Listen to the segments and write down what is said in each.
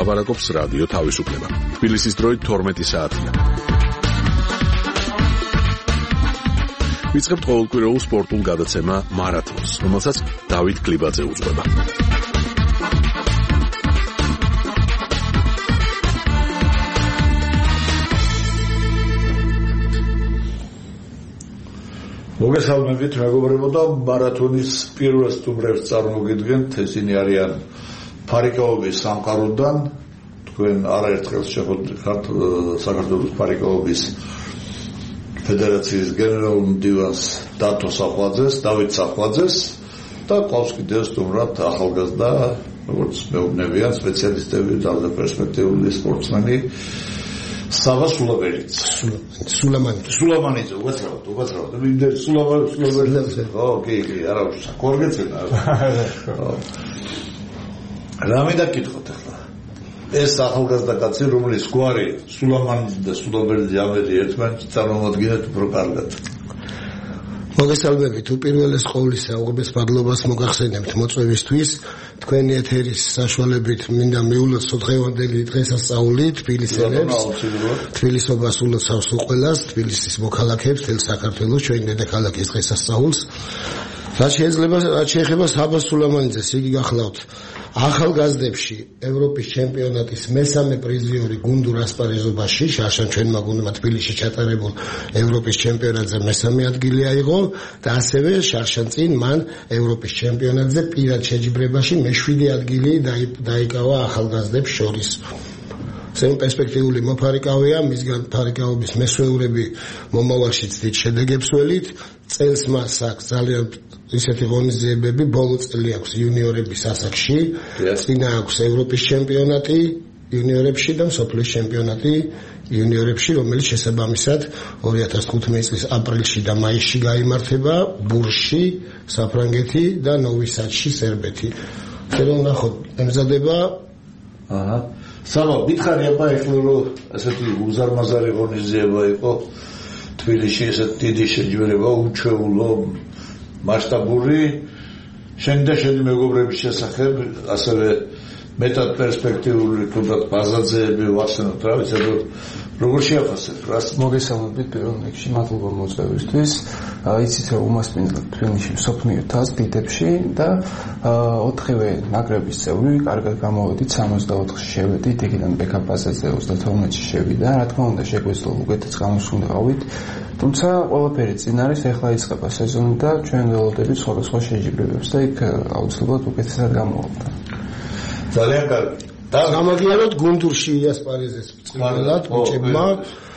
ლაპარაკობს რადიო თავისუფლება. თბილისის დროით 12 საათია. ვიწყებთ ყოველკვირეულ სპორტულ გადაცემა მარათონს, რომელსაც დავით გლიბაძე უძღვება. მოგესალმებით მეგობრებო და მარათონის პირველ სტუმრებს წარმოგიდგენთ. ესენი არიან ფარიკაობის სამყაროდან. თქვენ არაერთხელ შეხვდით საქართველოს ფარიკაობის ფედერაციის გენერალურ მდივანს დათო საფლაძეს, დავით საფლაძეს და ყავს კიდევ სტუმრად ახალგაზრდა, როგორც მეუბნებიან სპეციალისტები და პერსპექტიული სპორტსმენი Sava Sulamanidzė, uvatsravot. Sulamanidzė. Okay, არა გორგეცენა. რამე დაკითხოთ ახლა. ეს ახალგაზრდა კაცი, რომელიც გვარი სულამანიძე და სულაბერძი ამერი ერთმანეთს წარმოვადგენთ უფრო კარგად. მოგესალმებით, უპირველეს ყოვლისა, უღებეს მადლობას მოგახსენებთ მოწვევისთვის. თქვენი ეთერის საშუალებით მინდა მიულოცო დღევანდელი დღესასწაული თბილისელებს, თბილისობას ულოცავს უყველას, თბილისის მოქალაქეებს, თელ საქართველოს ჩვენ დედაქალაქის დღესასწაულს. რაც შეეხება საბა სულამანიძეს, იგი გახლავთ ახალგაზრდებში ევროპის ჩემპიონატის მესამე პრიზიორი გუნდურ ასპარეზობაში, შარშან ჩვენმა გუნდმა თბილისში ჩატარებულ ევროპის ჩემპიონატზე მესამე ადგილი აიღო და ასევე შარშან წინ მან ევროპის ჩემპიონატზე პირად შეჯიბრებაში მე-7 ადგილი დაიკავა ახალგაზრდებს შორის. ზემო პერსპექტიული მოფარიკავია, მისგან ფარიკაობის მესვეურები მომავალშიც დიდ შედეგებს ველით. წელს მას აქვს ძალიან ისეთი ღონისძიებები, ბოლო წელი აქვს იუნიორების ასაკში, წინა აქვს ევროპის ჩემპიონატი იუნიორებში და მსოფლიოს ჩემპიონატი იუნიორებში, რომელიც შესაბამისად 2015 წლის აპრილში და მაისში გაიმართება ბურში, საფრანგეთი და ნოვი სადში, სერბეთი. θέλω ნახოთ, ემზადება Sava, მითხარი აბა ეხლა რომ ასეთი უზარმაზარი ღონისძიება იყო თბილისში, ესეთი დიდი შეჯიბრება, უჩვეულო, მასშტაბური, შენ და შენი მეგობრების შესახებ, ასევე მეტად პერსპექტიული თუნდაც ბაზაძეები ვახსენოთ, რა ვიცი, როგორ შეაფასეთ რას? მოგესალმებით პირველ რიგში, მადლობა მოწვევისთვის. იცით რომ უმასპინძლად თბილისში მსოფლიო თასს დიდებში და 4-ვე ნაკრების წევრი კარგად გამოვედით, 64-ში შევედით, იქიდან ბექა ბაზაძე 32-ში შევიდა. რა თქმა უნდა, შეგვეძლო უკეთეს გამოსვლით. თუმცა ყველაფერი წინ არის, ახლა იწყება სეზონი და ჩვენ ველოდებით სხვადასხვა შეჯიბრებებს და იქ აუცილებლად უკეთესად გამოვიდა. ძალიან კარგი. გამაგიაროთ გუნდურში იასპარეზეს წილად ბიჭებმა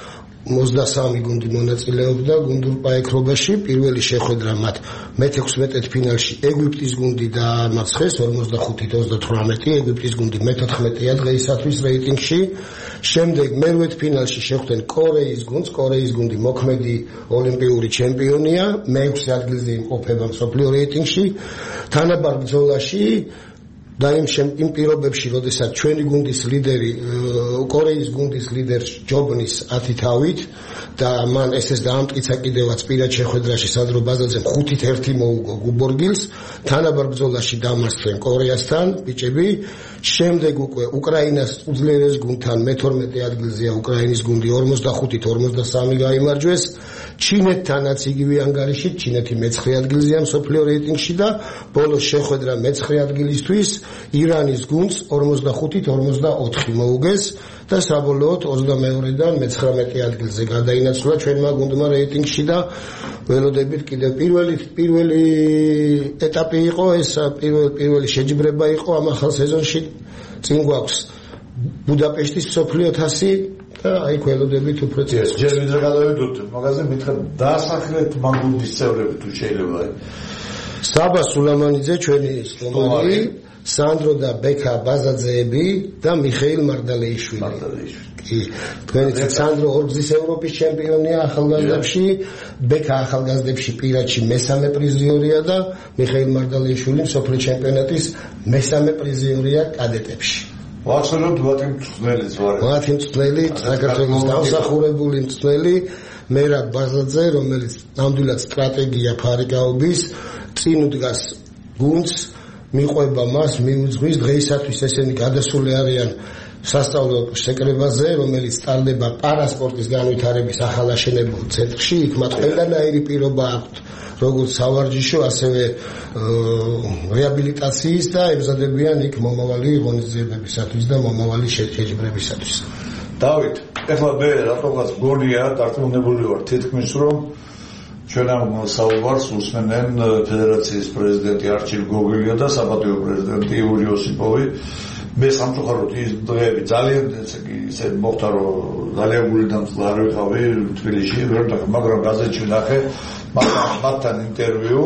23 გუნდი მონაწილეობდა გუნდურ პაექრობაში. პირველი შეხვედრა მათ მე-16 ფინალში ეგვიპტის გუნდი დაამარცხეს 45-38. ეგვიპტის გუნდი მე-14-ია დღეისათვის რეიტინგში. შემდეგ მე-8 ფინალში შეხვდნენ კორეის გუნდს. კორეის გუნდი მოქმედი ოლიმპიური ჩემპიონია, მე-6 ადგილზე იმყოფება მსოფლიო რეიტინგში. თანაბარ ბრძოლაში და იმ პირობებში, როდესაც ჩვენი გუნდის ლიდერი, კორეის გუნდის ლიდერ ჯობნის 10 თავით და მან ეს დაამტკიცა კიდევაც პირად შეხვედრაში სადრო ბაზაძემ 5-1 მოუგო გუბორგილს, თანაბარ ბრძოლაში დამარცხდნენ კორეასთან ბიჭები. შემდეგ უკვე უკრაინას უძლიერეს გუნდთან მე-12 ადგილზეა უკრაინის გუნდი 45-43 გაიმარჯვეს. ჩინეთთანაც იგივე ანგარიში, ჩინეთი მე-9 ადგილზეა მსოფლიო რეიტინგში და ბოლოს შეხვედრა მე-9 ადგილისთვის ირანის გუნდს 45-44 მოუგეს და საბოლოოდ 22-დან მე-19 ადგილზე გადაინაცვლა ჩვენმა გუნდმა რეიტინგში და ველოდებით კიდევ პირველი ეტაპი იყო ეს, პირველი შეჯიბრება იყო ამ ახალ სეზონში. წინ გვაქვს ბუდაპეშტის მსოფლიო თასი და აი ველოდებით უფრო წეს. ჯერ ვიდრე გადავიდოთ მაგაზე, მითხრა დაასახლეთ მაგუნდის წევრები თუ შეიძლება. საბა სულამანიძე ჩვენი სტუმარი, სანდრო და ბექა ბაზაძეები და მიხეილ მარდალეიშვილი. თქვენი სანდრო ორგზის ევროპის ჩემპიონია ახალგაზრდებში, ბექა ახალგაზრდებში პირადში მესამე პრიზიორია და მიხეილ მარდალეიშვილი მსოფლიო ჩემპიონატის მესამე პრიზიორია კადეტებში. ვახსენებთ მათი მწვრთნელი, საქართველოს დამსახურებული მწვრთნელი მერაბ ბაზაძე, რომელიც ნამდვილად სტრატეგია ფარიკაობის წინ უდგას გუნდს, მიყვება მას, მიუძღვის. დღეისათვის ესენი გადასული არიან სასწავლო შეკრებაზე, რომელიც სტარდება პარასპორტის განვითარების ახალაშენებულ ცენტრში, იქ მათ ყველანაირი პირობა აქვთ, როგორც სავარჯიშო, ასევე რეაბილიტაციის და ემზადებიან იქ მომავალი ღონისძიებებისათვის და მომავალი შეჯიბრებისათვის. დავით, ეხლა მე რატომაც გონია დარწმუნებული ვარ თითქმის რომ ჩვენ ამ საუბარს უსმენენ ფედერაციის პრეზიდენტი არჩილ გოგოლია და საპატიო პრეზიდენტი იური ოსიპოვი. მე სამწუხაროდ ის დღეები ძალიან ისე მოხდა რომ ძალიან გულიდან არ ვიყავი თბილისში, მაგრამ გაზეთში ვნახე მათთან ინტერვიუ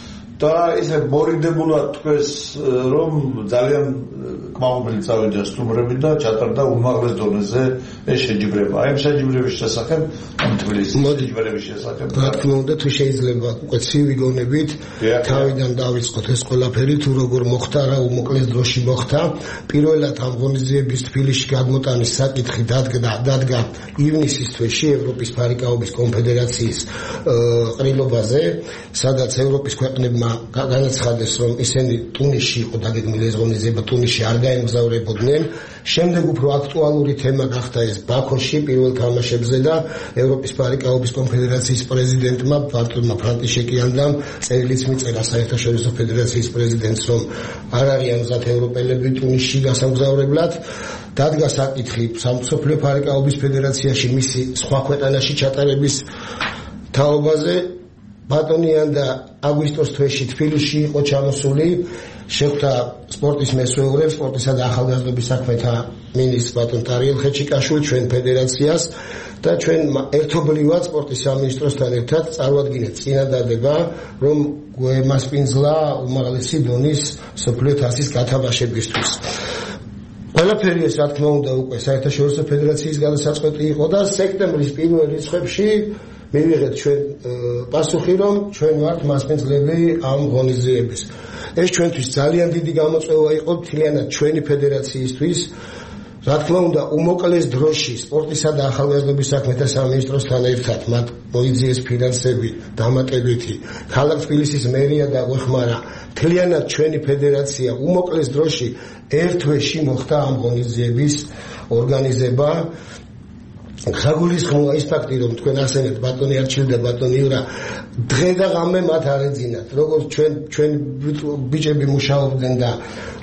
და ისე მორიდებულად თქვეს რომ ძალიან კმაყოფილი წავიდა სტუმრები და ჩატარდა უმაღლეს დონეზე ეს შეჯიბრება. აი ამ შეჯიბრების შესახებ, ამ თბილისის შეჯიბრების შესახებ. რა თქმა უნდა, თუ შეიძლება უკვე ცივი გონებით თავიდან დავიწყოთ ეს ყველაფერი, თუ როგორ მოხდა, რა უმოკლეს დროში მოხდა. პირველად ამ ღონისძიების თბილისში გადმოტანის საკითხი დადგა ივნისის თვეში ევროპის ფარიკაობის კონფედერაციის ყრილობაზე, სადაც ევროპის ქვეყნებმა განაცხადეს, რომ ისინი ტუნისში იყო დაგეგმილი ეს ღონისძიება, ტუნისში არ გაემგზავრებოდნენ. შემდეგ უფრო აქტუალური თემა გახდა ეს ბაქოში პირველ თამაშებზე და ევროპის ფარიკაობის კონფედერაციის პრეზიდენტმა ბარტოლმა ფრანტიშეკიანმა წერილიც მიწერა საერთაშორისო ფედერაციის პრეზიდენტს, რომ არ არიან მზად ევროპელები ტუნისში გასამგზავრებლად. დადგა საკითხი სამსოფლიო ფარიკაობის ფედერაციაში მისი სხვა ქვეყანაში ჩატარების თაობაზე. ბატონიან და აგვისტოს თვეში თბილისში იყო ჩამოსული, შეხვდა სპორტის მესვეურებს, სპორტისა და ახალგაზრდობის საქმეთა მინისტრს ბატონ ტარიელ ხეჩიკაშვილს, ჩვენ ფედერაციას და ჩვენ ერთობლივად სპორტის სამინისტროსთან ერთად წარვადგინეთ წინადადება, რომ გვემასპინძლა უმაღლესი დონის მსოფლიო თასის გათამაშებისთვის. ყველაფერი ეს რა თქმა უნდა უკვე საერთაშორისო ფედერაციის გადასაწყვეტი იყო და სექტემბრის პირველ რიცხვებში მივიღეთ ჩვენ პასუხი, რომ ჩვენ ვართ მასპინძლები ამ ღონისძიების. ეს ჩვენთვის ძალიან დიდი გამოწვევა იყო მთლიანად ჩვენი ფედერაციისთვის. რა თქმა უნდა, უმოკლეს დროში სპორტისა და ახალგაზრდობის საქმეთა სამინისტროსთან ერთად მათ მოიძიეს ფინანსები დამატებითი. ქალაქ თბილისის მერია და გვეხმარა მთლიანად ჩვენი ფედერაცია უმოკლეს დროში ერთ თვეში მოხდა ამ ღონისძიების ორგანიზება. გაგულისხმოა ის ფაქტი, რომ თქვენ ახსენეთ ბატონი არჩილ და ბატონი იურა დღე და ღამე მათ არ ეძინათ. როგორც ჩვენ ბიჭები მუშაობდნენ და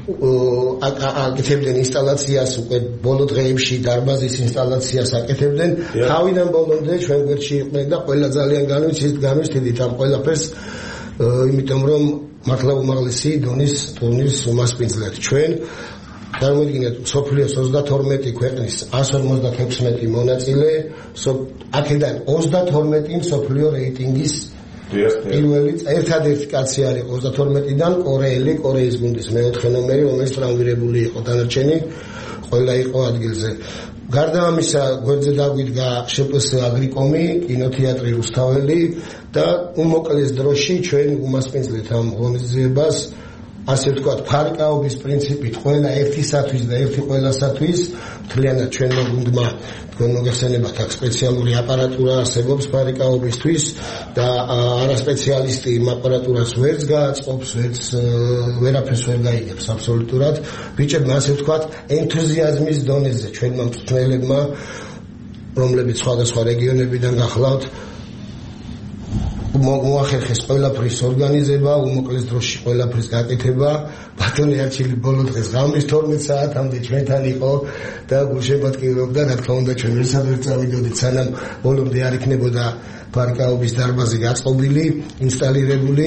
აკეთებდნენ ინსტალაციას, უკვე ბოლო დღეებში დარბაზის ინსტალაციას აკეთებდნენ, თავიდან ბოლომდე ჩვენ გვერდში იყვნენ და ყველა ძალიან განვიცდით ამ ყველაფერს, იმიტომ რომ მართლა უმაღლესი დონის ტურნირს უმასპინძლეთ ჩვენ. წარმოიდგინეთ, მსოფლიოს 32 ქვეყნის 156 მონაწილე, აქედან 32 მსოფლიო რეიტინგის პირველი ერთადერთი კაცი არის 32-დან კორეელი, კორეის გუნდის მეოთხე ნომერი, რომელიც ტრამვირებული იყო, დანარჩენი ყველა იყო ადგილზე. გარდა ამისა, გვერდზე დაგვიდგა შპს აგრიკომი, კინოთეატრი რუსთაველი და უმოკლეს დროში ჩვენ უმასპინძლეთ ამ ღონისძიებას. ასე ვთქვათ, ფარიკაობის პრინციპით ყველა ერთისათვის და ერთი ყველასათვის, მთლიანად ჩვენმა გუნდმა თქვენ მოგეხსენებათ, აქ სპეციალური აპარატურა არსებობს ფარიკაობისთვის და არასპეციალისტი იმ აპარატურას ვერც გააწყობს, ვერაფერს ვერ გაიგებს აბსოლუტურად. ბიჭებმა ასე ვთქვათ, ენთუზიაზმის დონეზე ჩვენმა მწვრთნელებმა, რომლებიც სხვადასხვა რეგიონებიდან გახლავთ, მოახერხეს ყველაფრის ორგანიზება, უმოკლეს დროში ყველაფრის გაკეთება. ბატონი არჩილი ბოლო დღეს ღამის 12 საათამდე ჩვენთან იყო და გულშემატკივრობდა, რა თქმა უნდა ჩვენ ვერცადღე წავიდოდით, სანამ ბოლომდე არ იქნებოდა ფარიკაობის დარბაზი გაწყობილი, ინსტალირებული,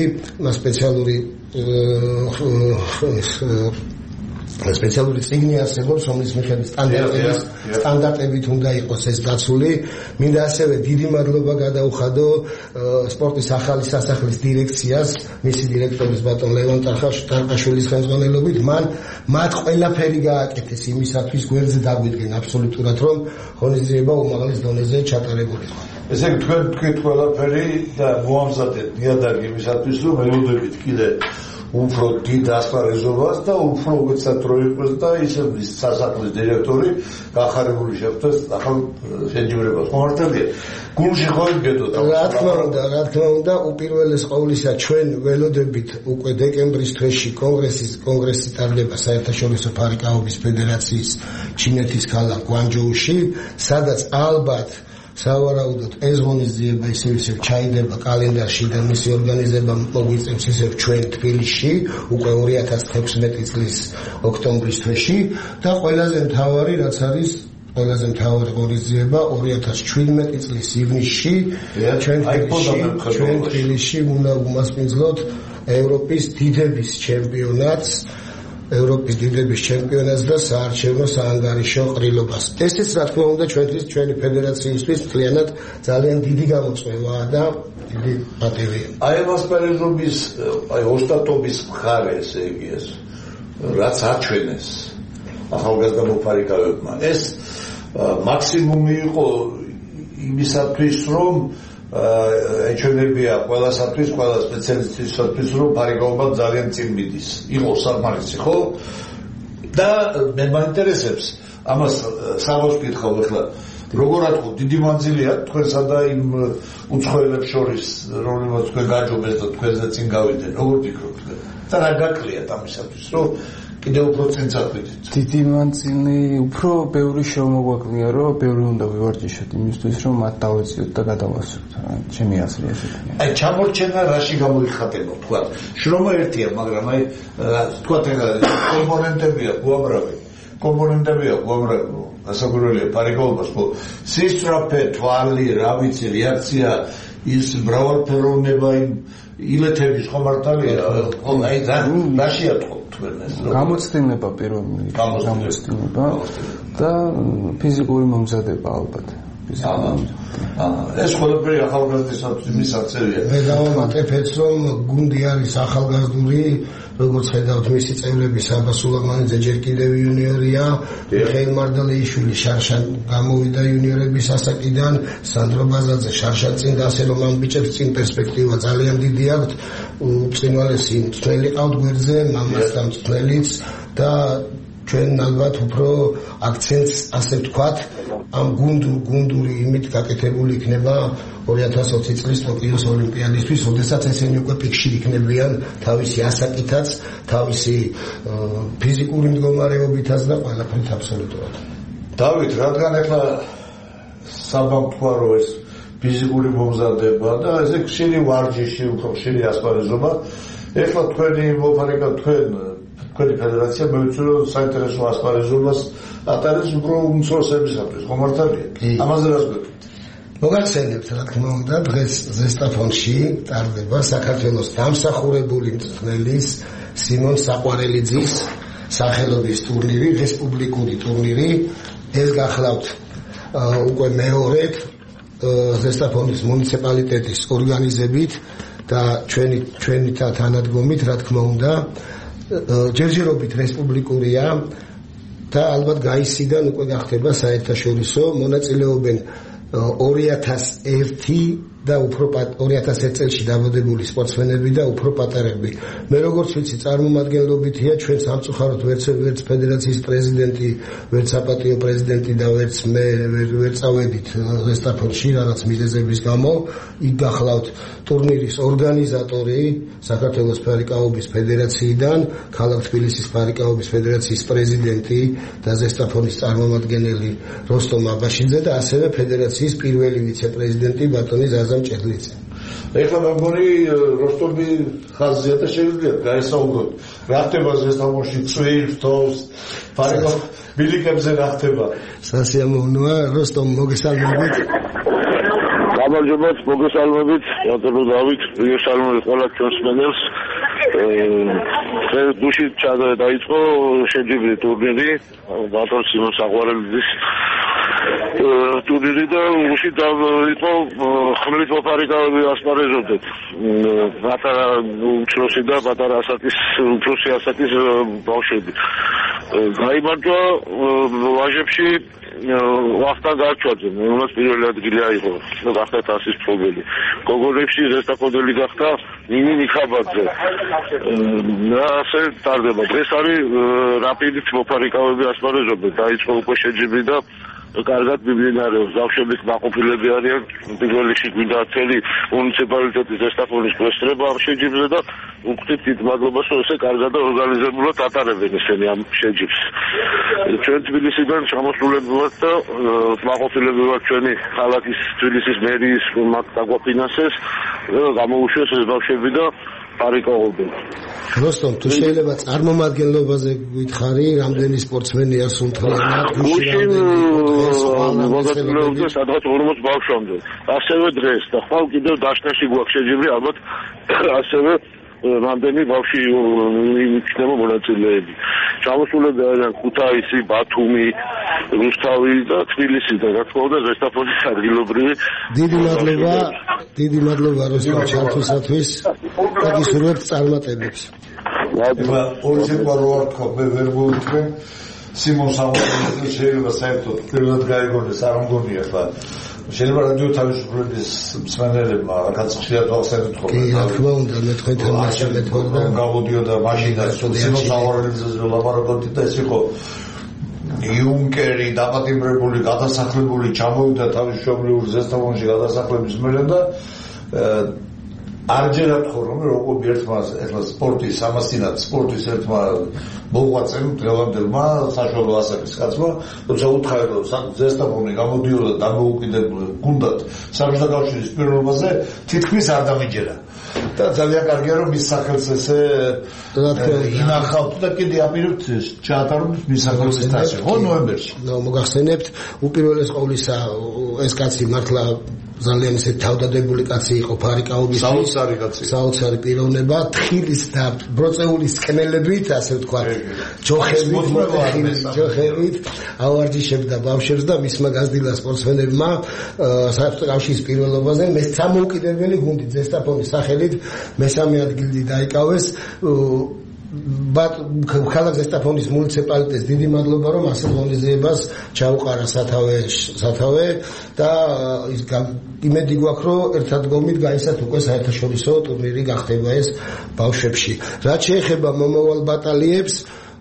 სპეციალური წიგნი არსებობს, რომლის მიხედვით სტანდარტებით უნდა იყოს ეს დაცული. მინდა ასევე დიდი მადლობა გადაუხადო სპორტის ახალი სასახლის დირექციას, მისი დირექტორის ბატონ ლევან ტარყაშვილის ხელმძღვანელობით. მათ ყველაფერი გააკეთეს იმისათვის, გვერდზე დაგვიდგენ აბსოლუტურად, რომ ღონისძიება უმაღლეს დონეზე ჩატარებული იყო. ესე იგი თქვენ თქვით ყველაფერი და მოამზადეთ ნიადაგი იმისათვის, რომ ელოდებით კიდე უფრო დიდ ასპარეზობას და უფრო უცად რო იყოს და ისე სასახლის დირექტორი გახარებული შეხვდეს ახალ შეჯიბრებას. ხომართალია გულში ხო იგედოთ. რა თქმა უნდა, უპირველეს ყოვლისა ჩვენ ველოდებით უკვე დეკემბრის თვეში კონგრესი ტარდება საერთაშორისო ფარიკაობის ფედერაციის ჩინეთის ქალაქ გვანჯოუში, სადაც ალბათ სავარაუდოდ ეს ღონისძიება ისევ ჩაიდება კალენდარში და მისი ორგანიზება მოგვიწევს ისევ ჩვენ თბილისში უკვე 2016 წლის ოქტომბრის თვეში და ყველაზე მთავარი რაც არის ყველაზე მთავარი ღონისძიება 2017 წლის ივნისში ჩვენ თბილისში უნდა უმასპინძლოთ ევროპის დიდების ჩემპიონატს და საარჩევნო საანგარიშო ყრილობას. ესეც რა თქმა უნდა ჩვენი ფედერაციისთვის მთლიანად ძალიან დიდი გამოწვევაა და დიდი პატივია. აი მასპარეზობის, ოსტატობის მხარე ესე იგი ეს რაც აჩვენეს ახალგაზრდა მოფარიკავებმა. ეს მაქსიმუმი იყო იმისათვის რომ ეჩვენებია ყველასათვის, ყველა სპეციალისტისათვის, რომ ფარიკაობა ძალიან წინ მიდის. იყო საკმარისი, ხო? და მე მაინტერესებს, ამას სამოს ვკითხავ ახლა, როგორ ატყო, დიდი მანძილია თქვენსა და იმ უცხოელებს შორის, რომელსაც თქვენ გაჯობეს და თქვენზე წინ გავიდნენ, როგორ ფიქრობთ? და რა გაკლიათ ამისათვის, რომ კიდევ უფრო წინ წახვიდეთ. დიდი მანძილი, უფრო ბევრი შემოგვაკლია, რომ ბევრი უნდა ვივარჯიშოთ იმისთვის, რომ მათ დავეციოთ და გადავასწროთ. ჩემი აზრი ესეთი. აი ჩამორჩენა რაში გამოიხატება, თქვა. შრომა ერთია, მაგრამ აი თქვა კომპონენტებია უამრავი. გასაკვირველია ფარიკაობას, ხო? სისწრაფე, თვალი, რა ვიცი, რეაქცია, ის მრავალფეროვნება იმ ილეთების ხომართალია, ხო, აი რაში ატყობთ თქვენ ეს? გამოცდილება პირველი, გამოცდილება და ფიზიკური მომზადება ალბათ. ეს ყველაფერი ახალგაზრდისათვის მისაღწევია. მე დავამატებთ, რომ გუნდი არის ახალგაზრდული, როგორც ხედავთ მისი წევრები საბა სულამანიძე ჯერ კიდევ იუნიორია, მიხეილ მარდალეიშვილი შარშან გამოვიდა იუნიორების ასაკიდან, სანდრო ბაზაძე შარშან წინ და ასე რომ ამ ბიჭებს წინ პერსპექტივა ძალიან დიდი აქვთ, ბრწყინვალესი მწვრთნელი ყავთ გვერდზე, მამასთან მწვრთნელიც და ჩვენ ალბათ უფრო აქცენტს ასე ვთქვათ ამ გუნდური იმით გაკეთებული იქნება 2020 წლის ტოკიოს ოლიმპიადისთვის, როდესაც ესენი უკვე პიკში იქნებიან თავისი ასაკითაც, თავისი ფიზიკური მდგომარეობითაც და ყველაფრით აბსოლუტურად. დავით, რადგან ახლა საბამ თქვა რომ ეს ფიზიკური მომზადება და ესე ხშირი ვარჯიში, უფრო ხშირი ასპარეზობა, ახლა თქვენი მოფარიკა თქვენი ფედერაცია მოვიცი რომ საინტერესო ასპარეზობას ატარებს უფრო უმცროსებისათვის, ხომ მართალია? ამაზე რას გვეტყვით? მოგახსენებთ, რა თქმა უნდა, დღეს ზესტაფონში ტარდება საქართველოს დამსახურებული მწვრთნელის სიმონ საყვარელიძის სახელობის ტურნირი, რესპუბლიკური ტურნირი. ეს გახლავთ უკვე მეორედ ზესტაფონის მუნიციპალიტეტის ორგანიზებით და ჩვენი თანადგომით, რა თქმა უნდა, ჯერჯერობით რესპუბლიკურია და ალბათ გაისიდან უკვე გახდება საერთაშორისო, მონაწილეობენ 2001 და უფრო 2001 წელში დაბადებული სპორტსმენები და უფრო პატარები. მე როგორც ვიცი, წარმომადგენლობითია ჩვენ სამწუხაროდ ვერც ფედერაციის პრეზიდენტი, ვერც საპატიო პრეზიდენტი და ვერც მე ვერ წავედით ზესტაფონში რაღაც მიზეზების გამო. იქ გახლავთ ტურნირის ორგანიზატორი საქართველოს ფარიკაობის ფედერაციიდან, ქალაქ თბილისის ფარიკაობის ფედერაციის პრეზიდენტი და ზესტაფონის წარმომადგენელი როსტომ აბაშიძე და ასევე ფედერაციის პირველი ვიცე-პრეზიდენტი ბატონი ზაზა მჭედლიძე. ეხლა მეგონი როსტომი ხაზია და შეგვიძლია გაესაუბროთ რა ხდება ზესტაფონში წვირთოს ფარიკაობის ბილიკებზე რა ხდება. სასიამოვნოა, როსტომ მოგესალმებით. გამარჯობათ, მოგესალმებით, ბატონო დავით, მოგესალმებით ყველა ჩვენს მენელს. გუშინ დაიწყო შეჯიბრი ტურნირი, ბატონ სიმონ საყვარელიძის ტურნირი და გუშინ დაიწყო ხმლით მოფარიკავები ასპარეზობდეთ. პატარა უმცროსი და პატარა ასაკის, უფროსი ასაკის ბავშვები. გაიმარჯვა ვაჟებში ვახტანგ გარჩვაძე, რომელსაც პირველი ადგილი აიღო და გახდა თასის მფლობელი. გოგონებში ზესტაფონელი გახდა ნინი ნიხაბაძე. და ასე ტარდება. დღეს არის რაპიდით მოფარიკავები ასპარეზობენ, დაიწყო უკვე შეჯიბრი და კარგად მიმდინარეობს. ბავშვები მაყოფილები არიან. პირველ რიგში გვინდა წელი მუნიციპალიტეტის ზესტაფონის პრესტრება ამ შეჯიბრზე და უხდით დიდ მადლობას, რომ ესე კარგად და ორგანიზებულად ატარებენ ესენი ამ შეჯიბრს. ჩვენ თბილისიდან ჩამოსულები ვართ და მაყოფილები ვართ ჩვენი ქალაქის თბილისის მერიის მათ დაგვაფინანსეს და გამოუშვეს ეს ბავშვები და პარიკაობენ. როსტომ, თუ შეიძლება წარმომადგენლობაზე გითხარი, რამდენი სპორტსმენია სულთლიანად, გუშინ მოგაწილეობდნენ სადღაც 40 ბავშვამდე. ასევე დღეს და ხვალ კიდევ დაშნაში გვაქვს შეჯიბრი, ალბათ ასევე რამდენი ბავშვი იქნება მონაწილეები. ჩამოსულები არიან ქუთაისი, ბათუმი, რუსთავი და თბილისი და რა თქმა უნდა ზესტაფონის ადგილობრივი. დიდი მადლობა როსტომ ჩართვისათვის და გისურვებთ წარმატებებს. ორი სიტყვა რო არ თქვა, მე ვერ მოვიტყვე. სიმონ სამოწმე შეიძლება საერთოდ პირველად გაიგონეს, არ მგონია ხა. შეიძლება რადიო თავისუფლების მსმენელებმა რაღაც ხშირად ახსენეთ ხოლმე. კი, რა თქმა უნდა, მე თქვენთან მასშტაბებთან და გავოდიოდა მაშინაც სიმონ სამოწმეზე ლაბორატორიით და ეს იყო იუნკერი დაპატიმრებული, გადასახლებული, ჩამოვიდა თავისუფლების ზესტაფონში გადასახლების მერე და არჯერად ხო რომ როგორ ერთმა ეხლა სპორტის ამასინად სპორტის ერთმა მოღვაწემ დღევანდელმა საშუალო ასაკის კაცმა თუმცა უთხარი რომ ზესტაფონი გამოდიოდა დამოუკიდებელ გუნდად საბჭოთა კავშირის პირობაზე თითქმის არ დამიჯერა და ძალიან კარგია რომ მის სახელს ესე ინახავთ და კიდე აპირებთ ჩაატაროთ მის სახელს თასი ხო ნოემბერში მოგახსენებთ უპირველეს ყოვლისა ეს კაცი მართლა ძალიან ისე თავდადებული კაცი იყო ფარიკაობის საოცარი პიროვნება თხილის და ბროწეულის კმელებით ასე ვთქვათ ჯოხებით ავარჯიშებდა ბავშვებს და მისმა გაზრდილა სპორტსმენებმა საბჭოთა კავშირის პირველობაზე სამოუკიდებელი გუნდი ზესტაფონის სახელით მესამე ადგილი დაიკავეს ქალაქ ზესტაფონის მუნიციპალიტეტს დიდი მადლობა რომ ასეთ ღონისძიებას ჩაუყარა სათავე და იმედი გვაქვს რომ ერთადგომით გაიცათ უკვე საერთაშორისო ტურნირი გახდება ეს ბავშვებში რაც შეეხება მომავალ ბატალიებს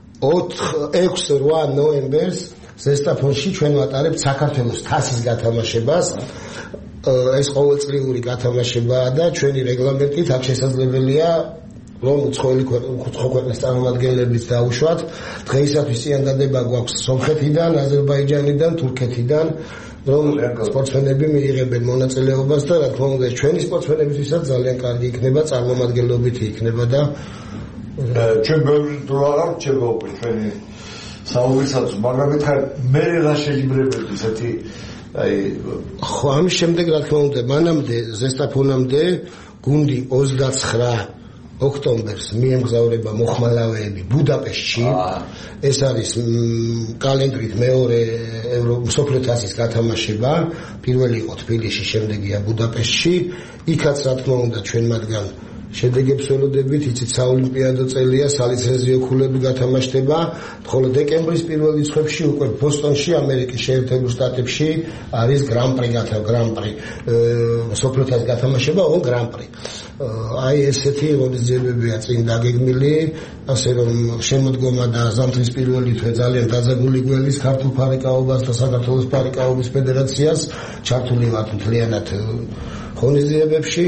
6-8 ნოემბერს ზესტაფონში ჩვენ ვატარებთ საქართველოს თასის გათამაშებას ეს ყოველწლიური გათამაშებაა და ჩვენი რეგლამენტით აქ შესაძლებელია რომ უცხოელი ქვეყნის წარმომადგენლებიც დაუშვათ. დღეისათვის წინადადება გვაქვს სომხეთიდან, აზერბაიჯანიდან, თურქეთიდან, რომ სპორტსმენები მიიღებენ მონაწილეობას და რა თქმა უნდა ჩვენი სპორტსმენებისთვისაც ძალიან კარგი იქნება, წარმომადგენლობითი იქნება და ჩვენ ბევრი დრო აღარ რჩება უკვე ჩვენი საუბრისათვის, მაგრამ მითხარით მე რა შეჯიბრებები ისეთი ხო ამის შემდეგ რა თქმა უნდა მანამდე ზესტაფონამდე გუნდი 29 ოქტომბერს მიემგზავრება მოხმალავეები ბუდაპეშტში. ეს არის კალენდრით მეორე მსოფლიო თასის გათამაშება. პირველი იყო თბილისში, შემდეგია ბუდაპეშტში. იქაც რა თქმა უნდა ჩვენ მათგან შედეგებს ველოდებით, იცით საოლიმპიადო წელია, სალიცენზიო ქულები გათამაშდება, ხოლო დეკემბრის პირველ რიცხვებში უკვე ბოსტონში, ამერიკის შეერთებულ შტატებში არის გრან-პრი მსოფლიო თასის გათამაშება, გრან-პრი. აი ესეთი ღონისძიებებია წინ დაგეგმილი, ასე რომ შემოდგომა და ზამთრის პირველი თვე ძალიან დაძაბული გველის ქართულ ფარიკაობას და საქართველოს ფარიკაობის ფედერაციას ჩართული ვართ მთლიანად ღონისძიებებში.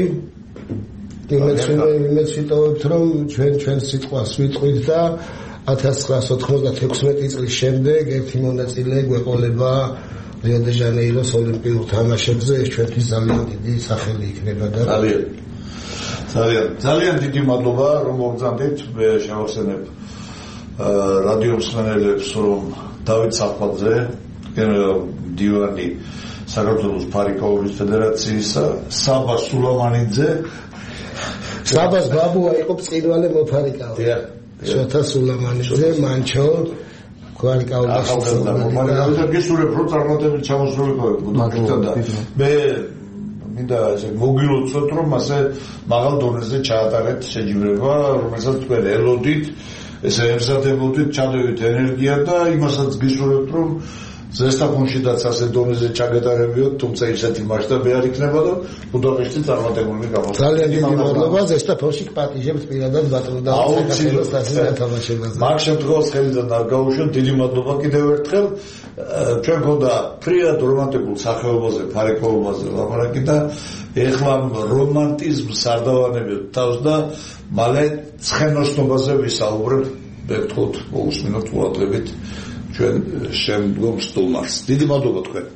იმეც ვიტოვებთ რომ ჩვენ სიტყვას ვიტყვით და 1996 წლის შემდეგ ერთი მონაწილე გვეყოლება რიო დე ჟანეიროს ოლიმპიურ თამაშებზე ეს ჩვენთვის ძალიან დიდი სახელი იქნება და ძალიან დიდი მადლობა რომ მოგზანდით მე შევახსენებ რადიო მსმენელებს რომ დავით საფხაძე დივანი საქართველოს ფარიკაობის ფედერაციისა საბა სულამანიძე საბას ბაბუა იყო ბრწყინვალე მოფარიკავი. შოთა სულამანიძე, მანჩო, ფარიკაობის მოფარიკავი და გესურვებ რომ წარმატებით ჩამოსულიყავი ბუდაპეშტთან და მე მინდა ესე მოგილოცოთ რომ ასე მაღალ დონეზე ჩაატარეთ შეჯიბრება, რომელსაც თქვენ ელოდით ესე ემზადებოდით, ჩადევით ენერგია და იმასაც გისურვებთ, რომ ზესტაფონშიდაც ასე დონეზე ჩაგეტარებიოთ, თუმცა ისეთი მასშტაბი არ იქნება და ბუდაპეშტი წარმატებული გამოდგება. ძალიან დიდი მადლობა ზესტაფონში პატიჟებს პირადად ბატონო და საქართველოს თასის გათამაშებაზე. მაგ შემთხვევაში ხელიდან არ გაუშვათ, დიდი მადლობა კიდევ ერთხელ. ჩვენ გქონდა ფრიად რომანტიკულ სახეობაზე, ფარეკოობაზე ლაპარაკი და ეხლა რომანტიზმს არ დავანებოთ თავს და მალე ცხენოსნობაზე ვისაუბრებ, მეგრთხოვთ მოусმინოთ ყურადღებით ჩვენ შემდგომ სტუმარს. დიდი მადლობა თქვენ.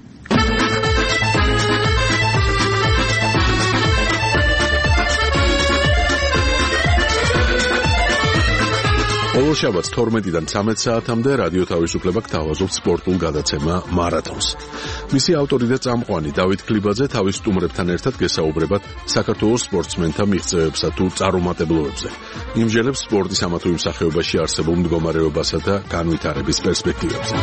ყოველ შაბათს 12-დან 13 საათამდე რადიო თავისუფლება გთავაზობს სპორტულ გადაცემა მარათონს. მისი ავტორი და წამყვანი დავით ქლიბაძე თავის სტუმრებთან ერთად გესაუბრებათ საქართველოს სპორტსმენთა მიღწევებსა თუ წარუმატებლობებზე. იმჟელებს სპორტის ამა თუ იმ სახეობაში არსებულ მდგომარეობასა და განვითარების პერსპექტივებზე.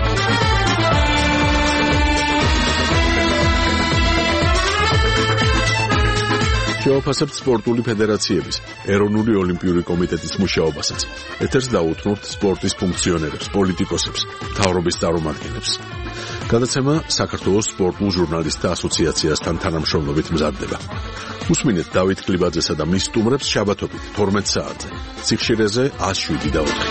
შევაფასებთ სპორტული ფედერაციების, ეროვნული ოლიმპიური კომიტეტის მუშაობასაც. ეთერს დაუთმობთ სპორტის ფუნქციონერებს, პოლიტიკოსებს, მთავრობის წარმომადგენლებს. გადაცემა საქართველოს სპორტულ ჟურნალისტთა ასოციაციასთან თანამშრომლობით მზადდება. უსმინეთ დავით ქლიბაძესა და მის სტუმრებს შაბათობით 12 საათზე. სიხშირეზე 107 და 4.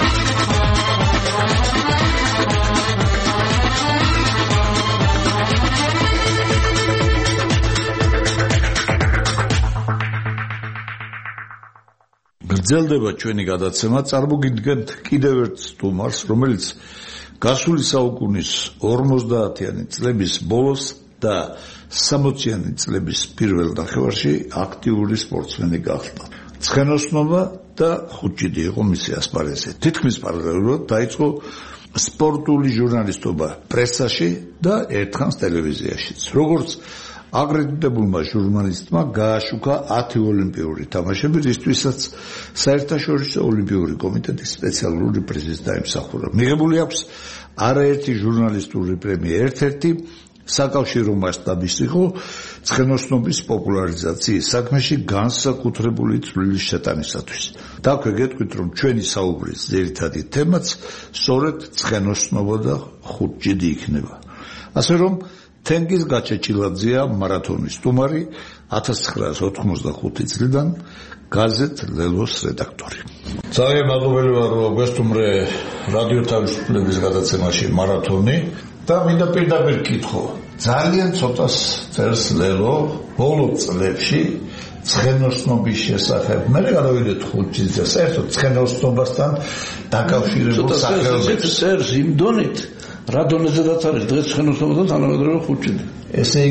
გრძელდება ჩვენი გადაცემა, წარმოგიდგენთ კიდევ ერთ სტუმარს, რომელიც გასული საუკუნის 50-იანი წლების ბოლოს და 60-იანი წლების პირველ ნახევარში აქტიური სპორტსმენი გახდა. ცხენოსნობა და ხუთჯიდი იყო მისი ასპარეზი. თითქმის პარალელურად დაიწყო სპორტული ჟურნალისტობა პრესაში და ერთხანს ტელევიზიაშიც. როგორც აკრედიტებულმა ჟურნალისტმა გააშუქა 10 ოლიმპიური თამაშები, რისთვისაც საერთაშორისო ოლიმპიური კომიტეტის სპეციალური პრიზის დაიმსახურა. მიღებული აქვს არაერთი ჟურნალისტური პრემია, ერთ-ერთი საკავშირო მასშტაბის იყო ცხენოსნობის პოპულარიზაციის საქმეში განსაკუთრებული წვლილი შეტანისათვის. დაქვე გეტყვით, რომ ჩვენი საუბრის ძირითადი თემაც სწორედ ცხენოსნობა და ხუთჯიდი იქნება. ასე რომ თენგიზ გაჩეჩილაძეა მარათონის სტუმარი, 1985 წლიდან გაზეთ ლელოს რედაქტორი. ძალიან მადლობელი ვარ, რომ გვესტუმრე რადიო თავისუფლების გადაცემაში მარათონი და მინდა პირდაპირ გითხო. ძალიან ცოტას წერს ლელო ბოლო წლებში ცხენოსნობის შესახებ. მე გადავიდეთ ხუთჯიდზე, საერთოდ ცხენოსნობასთან დაკავშირებულ სახეობებს წერს იმ დონით, რა დონეზედაც არის დღეს ცხენოსნობა და თანამედროვე ხუთჯიდი. ესე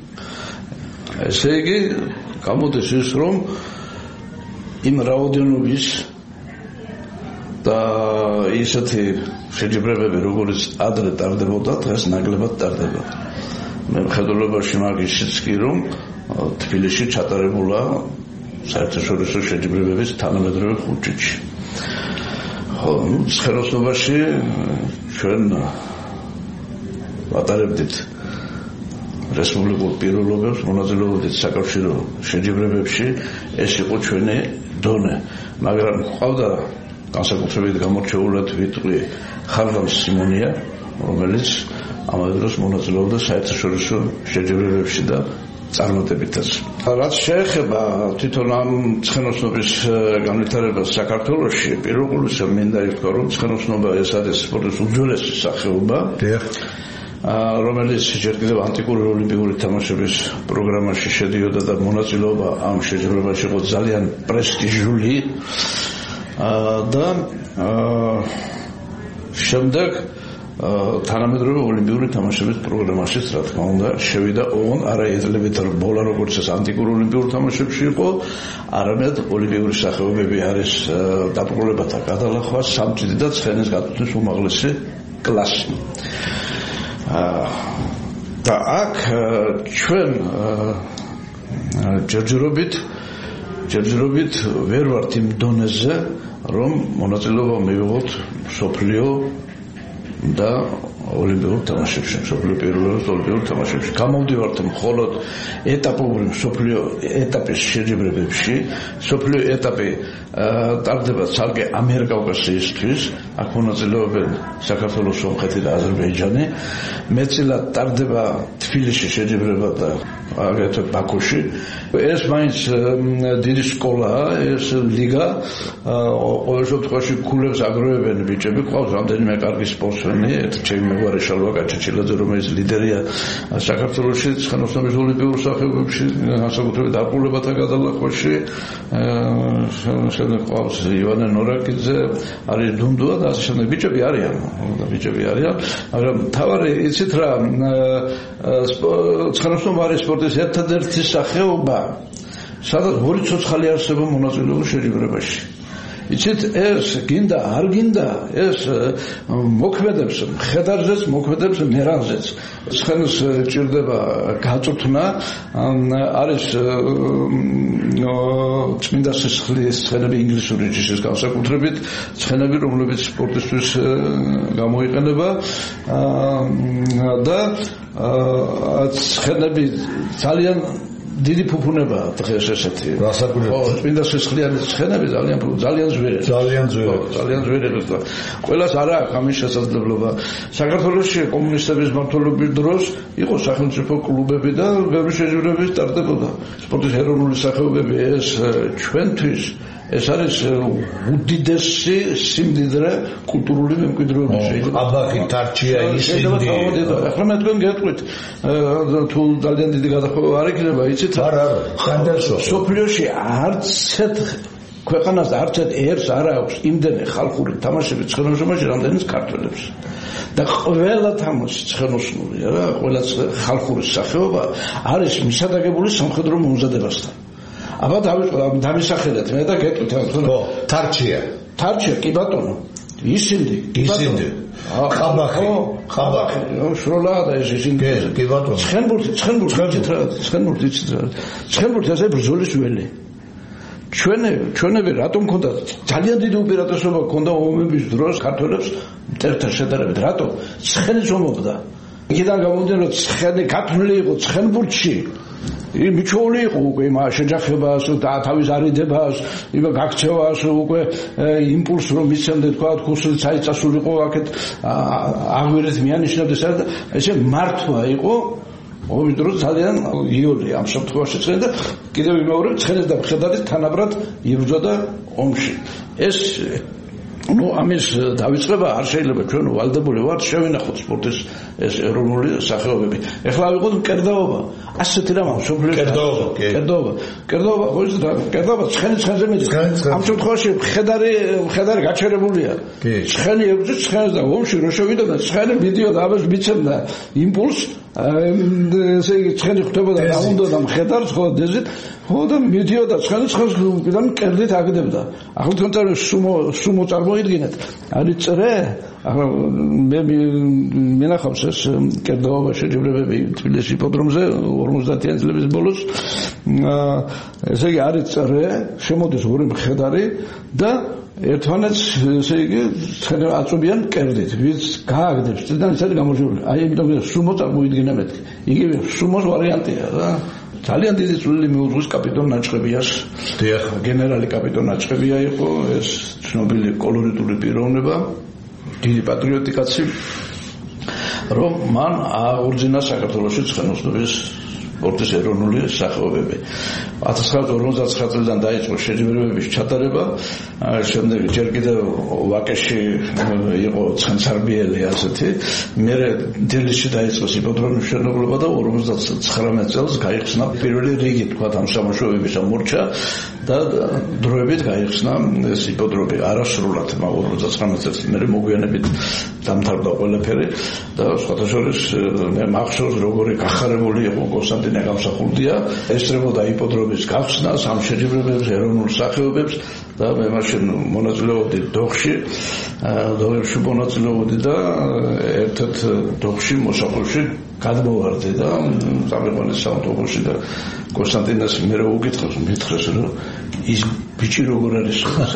იგი გამოდის ის, რომ იმ რაოდენობის და ისეთი შეჯიბრებები, როგორც ადრე ტარდებოდა, დღეს ნაკლებად ტარდება. მე მხედველობაში მაგისიც კი, რომ თბილისში ჩატარებულა საერთაშორისო შეჯიბრებების თანამედროვე ხუთჯიდში. ხო, ცხენოსნობაში ჩვენ ვატარებდით რესპუბლიკურ პიროვნებებს, მონაწილეობდით საკავშირო შეჯიბრებებში, ეს იყო ჩვენი დონე. მაგრამ ყავდა განსაკუთრებით გამორჩეულად ვიტყვი ხარლამ სიმონია, რომელიც ამავე დროს მონაწილეობდა საერთაშორისო შეჯიბრებებში და წარმატებითაც. რაც შეეხება თვითონ ამ ცხენოსნობის განვითარებას საქართველოში, პირველ ყოვლისა მინდა ითქვა, რომ ცხენოსნობა ეს არის სპორტის უძველესი სახეობა, რომელიც ჯერ კიდევ ანტიკური ოლიმპიური თამაშების პროგრამაში შედიოდა და მონაწილეობა ამ შეჯიბრებაში იყო ძალიან პრესტიჟული და შემდეგ თანამედროვე ოლიმპიური თამაშების პროგრამაშიც, რა თქმა უნდა, შევიდა ოღონდ არა ედლებით რბოლა, როგორც ეს ანტიკურ ოლიმპიურ თამაშებში იყო, არამედ ოლიმპიური სახეობები არის დაბრკოლებათა გადალახვა, სამჯიდი და ცხენის გაწვრთნის უმაღლესი კლასი. და აქ ჩვენ ჯერჯერობით ვერ ვართ იმ დონეზე, რომ მონაწილეობა მივიღოთ მსოფლიო და ოლიმპიურ თამაშებში, მსოფლიო პირველობის ოლიმპიურ თამაშებში. გამოვდივართ მხოლოდ ეტაპობრივ მსოფლიო ეტაპის შეჯიბრებებში. მსოფლიო ეტაპი ტარდება ცალკე ამიერკავკასიისთვის, აქ მონაწილეობენ საქართველოს, სომხეთი და აზერბაიჯანი. მეტწილად ტარდება თბილისში შეჯიბრება და აგრეთვე ბაქოში. ეს მაინც დიდი სკოლაა, ეს ლიგა. ყოველ შემთხვევაში ქულებს აგროვებენ ბიჭები, ყავს რამდენიმე კარგი სპორტსმენი, ჩემი მეგვარი შალვა გაჩეჩილაძე, რომელიც ლიდერია საქართველოში ცხენოსნობის ოლიმპიურ სახეობებში, განსაკუთრებით დაკრულებათა გადალახვაში. შემდეგ ყავს ივანე ნორაკიძე, არის დუნდუა და ასე შემდეგ. ბიჭები არიან, მაგრამ თავარი იცით რა, ცხენოსნობა სპორტის ერთადერთი სახეობა, სადაც ორი ცოცხალი არსება მონაწილეობს შეჯიბრებაში. იცით, ეს გინდა, არ გინდა, ეს მოქმედებს მხედარზეც, მოქმედებს მერანზეც. ცხენს ჭირდება გაწვრთნა, არის წმინდა სისხლის ცხენები ინგლისური ჯიშის განსაკუთრებით, ცხენები, რომლებიც სპორტისთვის გამოიყენება და ცხენები ძალიან დიდი ფუფუნებაა დღეს ესეთი. წმინდა სისხლიანი ცხენები ძალიან ძვირია. ძალიან ძვირია და ყველას არა აქვს ამის შესაძლებლობა. საქართველოში კომუნისტების მმართველობის დროს იყო სახელმწიფო კლუბები და ბევრი შეჯიბრებები ტარდებოდა. სპორტის ეროვნული სახეობები ეს ჩვენთვის ეს არის უდიდესი სიმდიდრე კულტურული მემკვიდრეობა. აბახი, თარჩია, ისინდი. ახლა მე თქვენ გეტყვით, თუ ძალიან დიდი გადახვევა არ იქნება, იცით? არა, ხანდაშო. სოფლიოში არცეთ ქვეყანას არცეთ ერს არ აქვს იმდენი ხალხური თამაშები ცხენოსნობაში, რამდენიც ქართველებს. და ყველა თამაში ცხენოსნურია რა, ყველა ხალხური სახეობა არის მისადაგებული სამხედრო მომზადებასთან. აბა დამისახელეთ მე და გეტყვით რა. თარჩია, კი ბატონო. ისინდი. ყაბახი. შროლა და ეს ისინდი. კი ბატონო. ცხენბურთი ასე ბრძოლის ველი. ჩვენები რატომ ქონდა ძალიან დიდი უპირატესობა ქონდა ომების დროს ქართველებს მტერთან შედარებით, რატო? ცხენი ზომობდა. იქიდან გამომდინარე რომ ცხენი გათვლილი იყო ცხენბურთში. მიჩვეული იყო უკვე იმ შეჯახებას და თავის არიდებას, იმ გაქცევას უკვე იმპულს რომ მისცემდა თქვა ქუსლი წაიწასულიყო აქეთ აღვირეთ მიანიშნებდეს და ესე მართვა იყო ომის დროს ძალიან იოლი ამ შემთხვევაში ცხენი და კიდევ იმეორებ ცხენის და მხედარის თანაბრად იბრძოდა ომში. ეს ამის დავიწყება არ შეიძლება ჩვენ ვალდებული ვართ შევინახოთ სპორტის ეს ეროვნული სახეობები. ეხლა ავიღოთ მკერდაობა. ასეთი რამ სოფლიოში კერდაობა ცხენზე მიდის. ამ შემთხვევაში მხედარი გაჩერებულია. ცხენი ებრძვის ცხენს და ომში რო შევიდოდა ცხენი მიდიოდა ამას მიცემდა იმპულს ესე იგი ცხენი ხდებოდა და უნდა მხედარს ხო დეზით ხო და მიდიოდა ცხენს უკიდან კერდით აგდებდა. ახლა თქვენ სუმო წარმოიდგინეთ. არის წრე ახლა მე მინახავს ეს კერდაობა შეჯიბრებები თბილისის იპოდრომზე 50-იან წლების ბოლოს ესე იგი არის წრე შემოდის ორი მხედარი და ერთმანეთს ესე იგი ცხენი აწვებიან კერდით ვინც გააგდებს და ის არის გამარჯვებული. აი იმიტომ სუმო წარმოიდგინე მეთქი. იგივე სუმოს ვარიანტია რა. ძალიან დიდი წვლილი მიუძღვის კაპიტონ ნაჭყებიას. გენერალი კაპიტონ ნაჭყებია იყო ეს ცნობილი კოლორიტული პიროვნება, დიდი პატრიოტი კაცი, რომ მან აღორძინა საქართველოში ცხენოსნობის სპორტის ეროვნული სახეობები. 1959 წლიდან დაიწყო შეჯიბრებების ჩატარება, შემდეგ ჯერ კიდევ ვაკეში იყო ცხენცარბიელი ასეთი, მერე თბილისში დაიწყო იპოდრომის მშენებლობა და 59 წელს გაიხსნა პირველი რიგი თქვა ამ სამუშაოების მორჩა და დროებით გაიხსნა ეს იპოდრომი არასრულად 59 წელს მერე მოგვიანებით დამთავრდა ყველაფერი და სხვათა შორის მე მახსოვს როგორი გახარებული იყო კონსტანტინე გამსახურდია ესწრებოდა იპოდრომის გახსნას ამ შეჯიბრებებს ეროვნულ სახეობებს და მე მაშინ მონაწილეობდი დოხში მონაწილეობდი და ერთ-ერთ დოხში მოსახლეში გადმოვარდი და წამიყვანეს საავტობუსში და კონსტანტინას მე რო უკითხავს მითხრეს რომ ის ბიჭი როგორ არის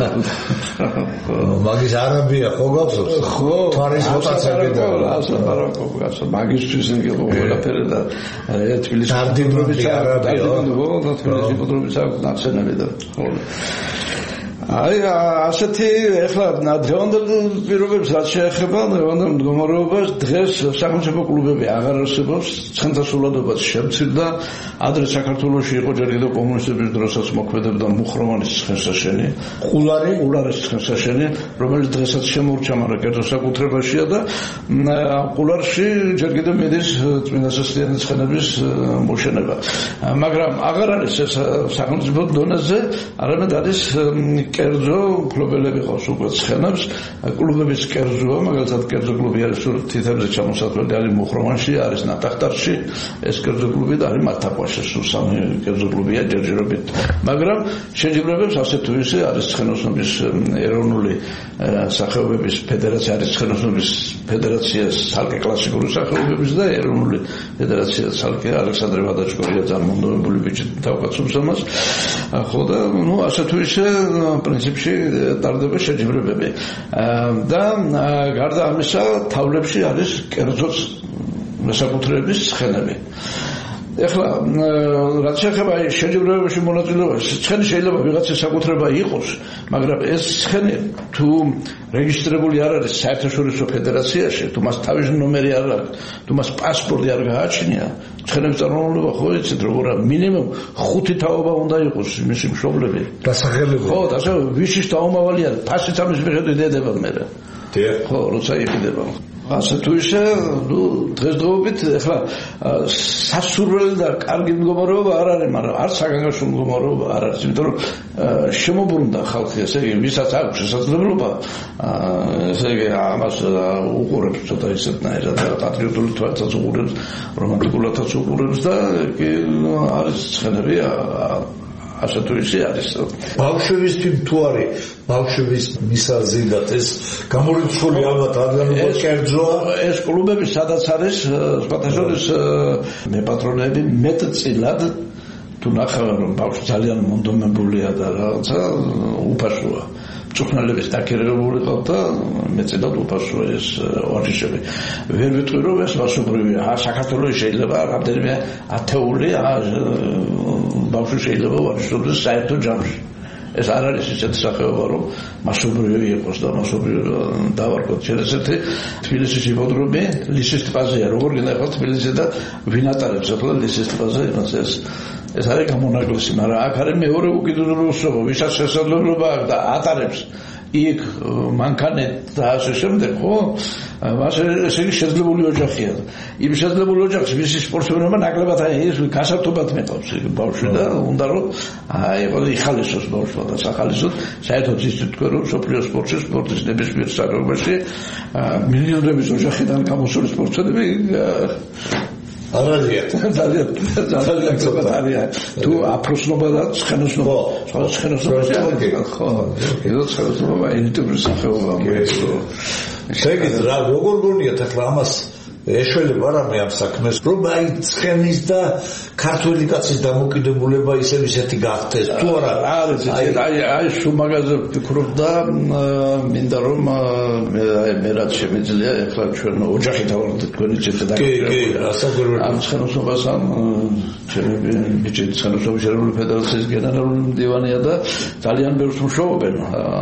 მაგის არაბია ხო გახსოვს ხო თვარის როტაცია და ასა მაგისტრის იგი ყველაფერი და თბილისში დარდიდრობის არაბია და თბილისში პოტრობის ნაციონალი და აი ასეთი ეხლა დღევანდელ პირობებს რაც შეეხება დღევანდელ მდგომარეობას დღეს სახელმწიფო კლუბები აღარ არსებობს ცხენთასულადობაც შემცირდა ადრე საქართველოში იყო ჯერ კიდევ კომუნისტების დროსაც მოქმედებდა მუხროვანის ცხენსაშენი ყულარის ცხენსაშენი რომელიც დღესაც შემორჩა მაგრამ კერძო საკუთრებაშია და ყულარში ჯერ კიდევ მიდის წმინდა სასტიანი ცხენების მოშენება მაგრამ აღარ არის ეს სახელმწიფო დონეზე არამედ არის კერძო კლუბები ყავს უკვე ცხენებს კლუბების კერძოა მაგალითად კერძო კლუბი არის თითებზე ჩამოსახველი არის მუხროვანში არის ნატახტარში ეს კერძო კლუბი და არის მათაყვაში სულ სამი კერძო კლუბია ჯერჯერობით მაგრამ შეჯიბრებებს ასე თუ ისე არის ცხენოსნობის ეროვნული სახეობების ფედერაცია არის ცხენოსნობის ფედერაცია სალკე კლასიკური სახეობების და ეროვნული ფედერაცია სალკე ალექსანდრე ვადაჩკორია ძალიან მომდომებული ბიჭი თავკაცობს ამას ხო და ნუ ასე თუ ისე პრინციპში ტარდება შეჯიბრებები და გარდა ამისა თავლებში არის კერძოც მესაკუთრეების ცხენები ეხლა რაც შეეხება შეჯიბრებებში მონაწილეობას ცხენი შეიძლება ვიღაცის საკუთრება იყოს მაგრამ ეს ცხენი თუ რეგისტრირებული არ არის საერთაშორისო ფედერაციაში თუ მას თავის ნომერი არ აქვს თუ მას პასპორტი არ გააჩნია ცხენების წარმომავლობა ხო იცით როგორ მინიმუმ 5 თაობა უნდა იყოს მისი მშობლები დასახელებული ხო და ასე ვიშის დაუმავალი არის ფასიც ამის მიხედვით ედება მე ხო როცა იყიდება ასე თუ ისე დღესდღეობით ეხლა სასურველი და კარგი მდგომარეობა არ არის მაგრამ არც საგანგაშო მდგომარეობა არ არის იმიტომ რომ შემოbrunდა ხალხი ესე იგი ვისაც აქვს შესაძლებლობა ესე იგი ამას უყურებს ცოტა ისეთნაირად პატრიოტული თვალსაჩინო უყურებს რომანტიკულადაც უყურებს და არის ცხენები ასე თუ ისე არის ბავშვების თუ არის ბავშვების მისაზიდად ეს გამორიცხული ალბათ ადამიანის კერძოა ეს კლუბები სადაც არის სხვათა შორის მეპატრონეები მეტწილად თუ ნახავენ რომ ბავშვი ძალიან მონდომებულია და რაღაცა უფასოა მწვრთნელების დაქირავებული ყავთ და მეტწილად უფასოა ეს ვარჯიშები ვერ ვიტყვი რომ ეს მასობრივია საქართველოში შეიძლება რამდენიმე ათეული ბავშვი შეიძლება ვარჯიშობდეს საერთო ჯამში ეს არ არის ისეთი სახეობა რომ მასობრივი იყოს და მასობრივი დავარქოთ შეიძლება თბილისის იპოდრომი ლისის ტბაზეა როგორ გინდა ხო თბილისში და ვინ ატარებს ახლა ლისის ტბაზე იმას ეს არის გამონაკლისი მაგრამ აქ არის მეორე უკიდურესობა ვისაც შესაძლებლობა აქვს და ატარებს იქ მანქანით და ასე შემდეგ ხო მას ეს შესაძლებელი ოჯახია იმ შესაძლებელი ოჯახს ვისი სპორტსმენობა ნაკლებად ის გასართობად მეტყობს ბავშვი და უნდა რომ იხალისოს ბავშვმა და სახალისოს საერთოდ ის თქვენ რომ სოფლიო სპორტში სპორტის ნებისმიერ საკითხებში მილიონების ოჯახიდან გამოსული სპორტსმენები არაზია ძალიან ცოტაა თუ აფროსნობა და ცხენოსნობა სხვა ცხენოსნობა ხო ეს ცხენოსნობა ინტურის სახეობაა შეგიძლ რა როგორ გონიათ ახლა ამას ეშველება რამე ამ საქმეს რომ აი ცხენის და ქართველი კაცის დამოკიდებულება ისევ ისეთი გახდეს თუ არა არის აი შუ მაგაზე ვფიქრობ და მინდა რომ მე რაც შემიძლია ახლა ჩვენ ოჯახით ავარდეთ თქვენი ციხე და ამ ცხენოსნობას ამ ჩემი ბიჭი ცხენოსნობის ეროვნული ფედერაციის გენერალური მდივანია და ძალიან ბევრს მუშაობენ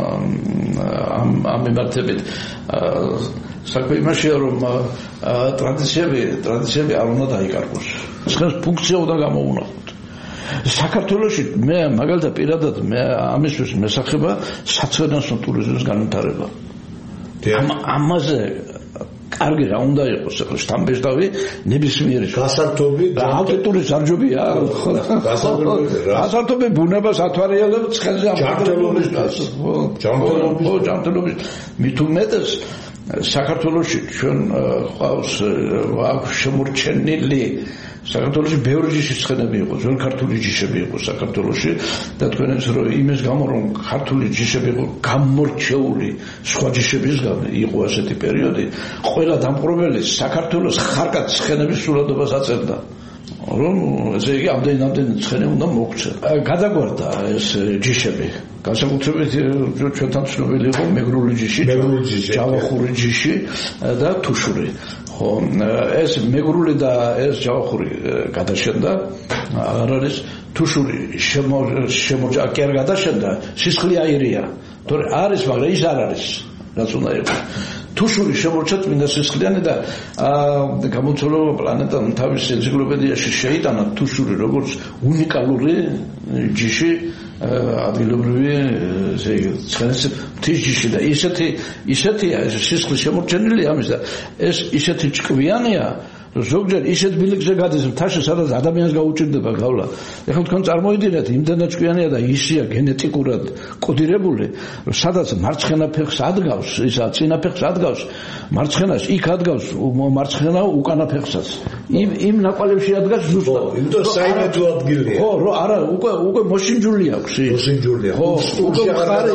ამ მიმართებით საქმე იმაშია რომ ტრადიციები არ უნდა დაიკარგოს. ცხენს ფუნქცია უნდა გამოუნახოთ. საქართველოში მე მაგალითად პირადად მე ამისთვის მესახება საცხენოსნო ტურიზმის განვითარება. ამაზე კარგი რა უნდა იყოს ახლა შტამბეშტავი ნებისმიერი გასართობი და ალტიტური სარჯობია გასართობი ბუნებას ათვალიერებს ცხენზე ჯანმრთელობის მით უმეტეს საქართველოში ჩვენ ყავს შემორჩენილი საქართველოში ბევრი ჯიშის ცხენები იყო, ძველი ქართული ჯიშები იყო საქართველოში და თქვენებს რომ იმის გამო რომ ქართული ჯიშები იყო გამორჩეული სხვა ჯიშებისგან იყო ასეთი პერიოდი, ყველა დამპყრობელი საქართველოს ხარკად ცხენების სურათობას აწერდა. რომ ესე იგი ამდენი ცხენი უნდა მოგცე. გადაგვარდა ეს ჯიშები. განსაკუთრებით ჩვენთან ცნობილი იყო მეგრული ჯიში, ჯავახური ჯიში და თუშური. ხო, ეს მეგრული და ეს ჯავახური გადაშენდა, არ არის თუშური შემოჭა არ გადაშენდა, სისხლი აირია. თორე არის, მაგრამ ის არ არის, რაც უნდა იყოს. თუშური შემორჩა წმინდა სისხლიანი და გამოცდილება პლანეტამ თავის ენციკლოპედიაში შეიტანა თუშური როგორც უნიკალური ჯიში ადგილობრივი ცხენის მთის ჯიში და ისეთია ეს სისხლის შემორჩენილი ამის და ეს ისეთი ჭკვიანია ზოგჯერ ისეთ ბილიკზე გადის მთაში სადაც ადამიანს გაუჭირდება გავლა. ეხლა თქვენ წარმოიდგინეთ იმდენად ჭკვიანია და ისია გენეტიკურად კოდირებული რომ სადაც მარცხენა ფეხს ადგავს ისა წინა ფეხს ადგავს მარცხენას იქ ადგავს მარცხენა უკანა ფეხსაც იმ ნაკვალებში ადგას ზუსტად იმიტომ საიმედო ადგილია ხო რო არა უკვე მოშინჯული აქვს უკვე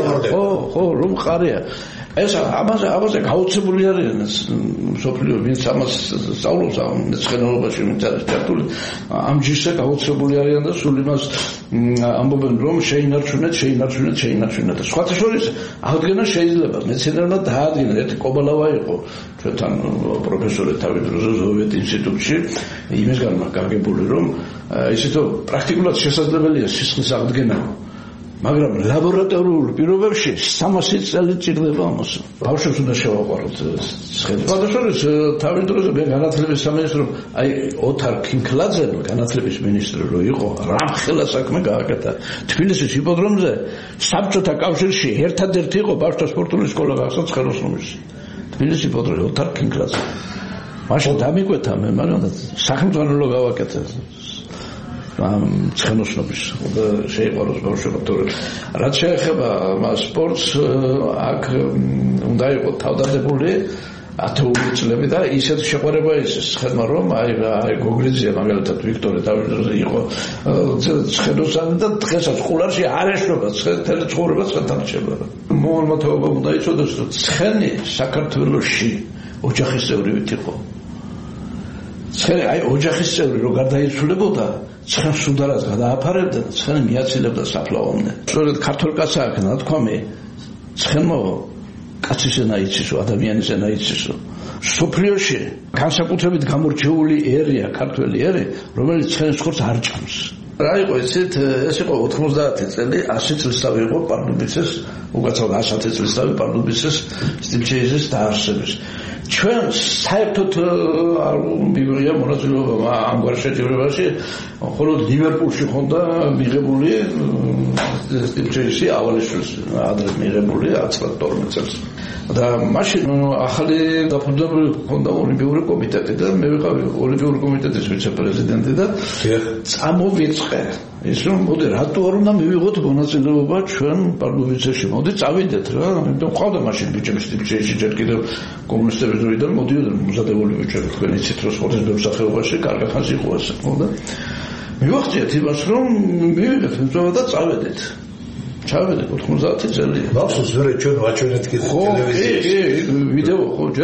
ხო რომ ხარია ეს ამაზე გაუცებული არიან სოფლიო ვინც ამას სწავლობს ამ ცხენელობაში ვინც არის ჩართული ამ ჯიშზე გაუცებული არიან და სულ იმას ამბობენ რომ შეინარჩუნეთ და სხვათა შორის აღდგენა შეიძლება მეცნიერებმა დაადგინა ერთი კობალავა იყო ჩვენთან პროფესორი თავის დროზე ზოვიეთ ინსტიტუტში იმის გაგებული რომ ისეთო პრაქტიკულად შესაძლებელია სისხლის აღდგენა მაგრამ ლაბორატორიულ პირობებში 300 წელი ჭირდება ამას. ბავშვებს უნდა შევაყვაროთ ცხენი. სხვადასხვა თავის დროზე მე განათლების სამინისტრო აი ოთარ ქინქლაძე განათლების მინისტრი რო იყო რამხელა საქმე გააკეთა. თბილისის იპოდრომზე საბჭოთა კავშირში ერთადერთი იყო ბავშვთა სპორტული სკოლა გახსოვთ ცხენოსნობაში. თბილისის იპოდრომზე ოთარ ქინქლაძე. მაშინ დამიკვეთა მე მაგრამ სახელმწიფო გავაკეთე. ცხენოსნობის და შეიყვაროს ბავშვებმა თორე რაც შეეხება სპორტს აქ უნდა იყოს თავდადებული ათეული წლები და ისეთ შეყვარება ის ცხენმა რომ აი გოგრიძია მაგალითად ვიქტორე თავიდანვე იყო ცხენოსანი და დღესაც ყულარში არ ეშობა ცხენთელი ცხოვრება ცხენთან რჩება მოვალმა თაობა უნდა იცოდეს რომ ცხენი საქართველოში ოჯახის წევრივით იყო ცხენი აი ოჯახის წევრი რო გარდაიცვლებოდა ცხენ სუდარას გადააფარებდა და ცხენი მიაცილებდა საფლავამდე. სწორედ ქართულ კაცს აქვს ნათქვამი ცხენმო კაცის ენა იცისო, ადამიანის ენა იცისო. სოფლიოში განსაკუთრებით გამორჩეული ერია ქართველი ერი, რომელიც ცხენის ხორცს არ ჭამს. რა იყო ესეთ ეს იყო 90 წელი 100 წლისთავი იყო პარდუბიცის უკაცრავ 100 წლისთავი პარდუბიცის სტილჩეიზის დაარსების ჩვენ საერთოდ არ მივიღია მონაწილეობა ამგვარ შეჯიბრებაში ხოლო ლივერპულში ხონდა მიღებული სტილჩეიზი ავალიშვილს ადრე მიღებული 12 წელს და მაშინ ახალი დაფუძნებული ხონდა ოლიმპიური კომიტეტი და მე ვიყავი ოლიმპიური კომიტეტის ვიცე-პრეზიდენტი და წამოვიწყე ის რომ მოდი რატო არ უნდა მივიღოთ მონაწილეობა ჩვენ პარდუბიცეში მოდი წავიდეთ რა იმიტომ ყავდა მაშინ ბიჭების სტილჩეიზი ჯერ კიდევ კომუნისტების დროიდან მოდიოდნენ მოზადებული ბიჭები თქვენ იცით რომ სპორტის ბევრსახეობაში კარგი ხანს იყო ასე ხონდა მივახციეთ იმას რომ მივიღეთ უწოდება და წავედით ჩავედით 90 წელი ბავშვს ვერ ჩვენ ვაჩვენეთ კიდე ტელევიზიაში ვიდეო ხო ჯერ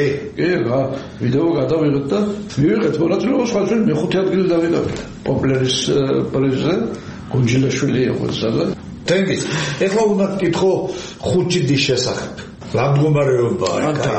ვიდეო გადავიღეთ და მივიღეთ მონაწილეობა სხვა ჩვენ მეხუთე ადგილი დავიკავეთ პოპულარის პრიზზე გუნჯილაშვილი იყო სადღაც თენგის ეხლა უნდა გითხო ხუჭიდის შესახებ რა მდგომარეობაა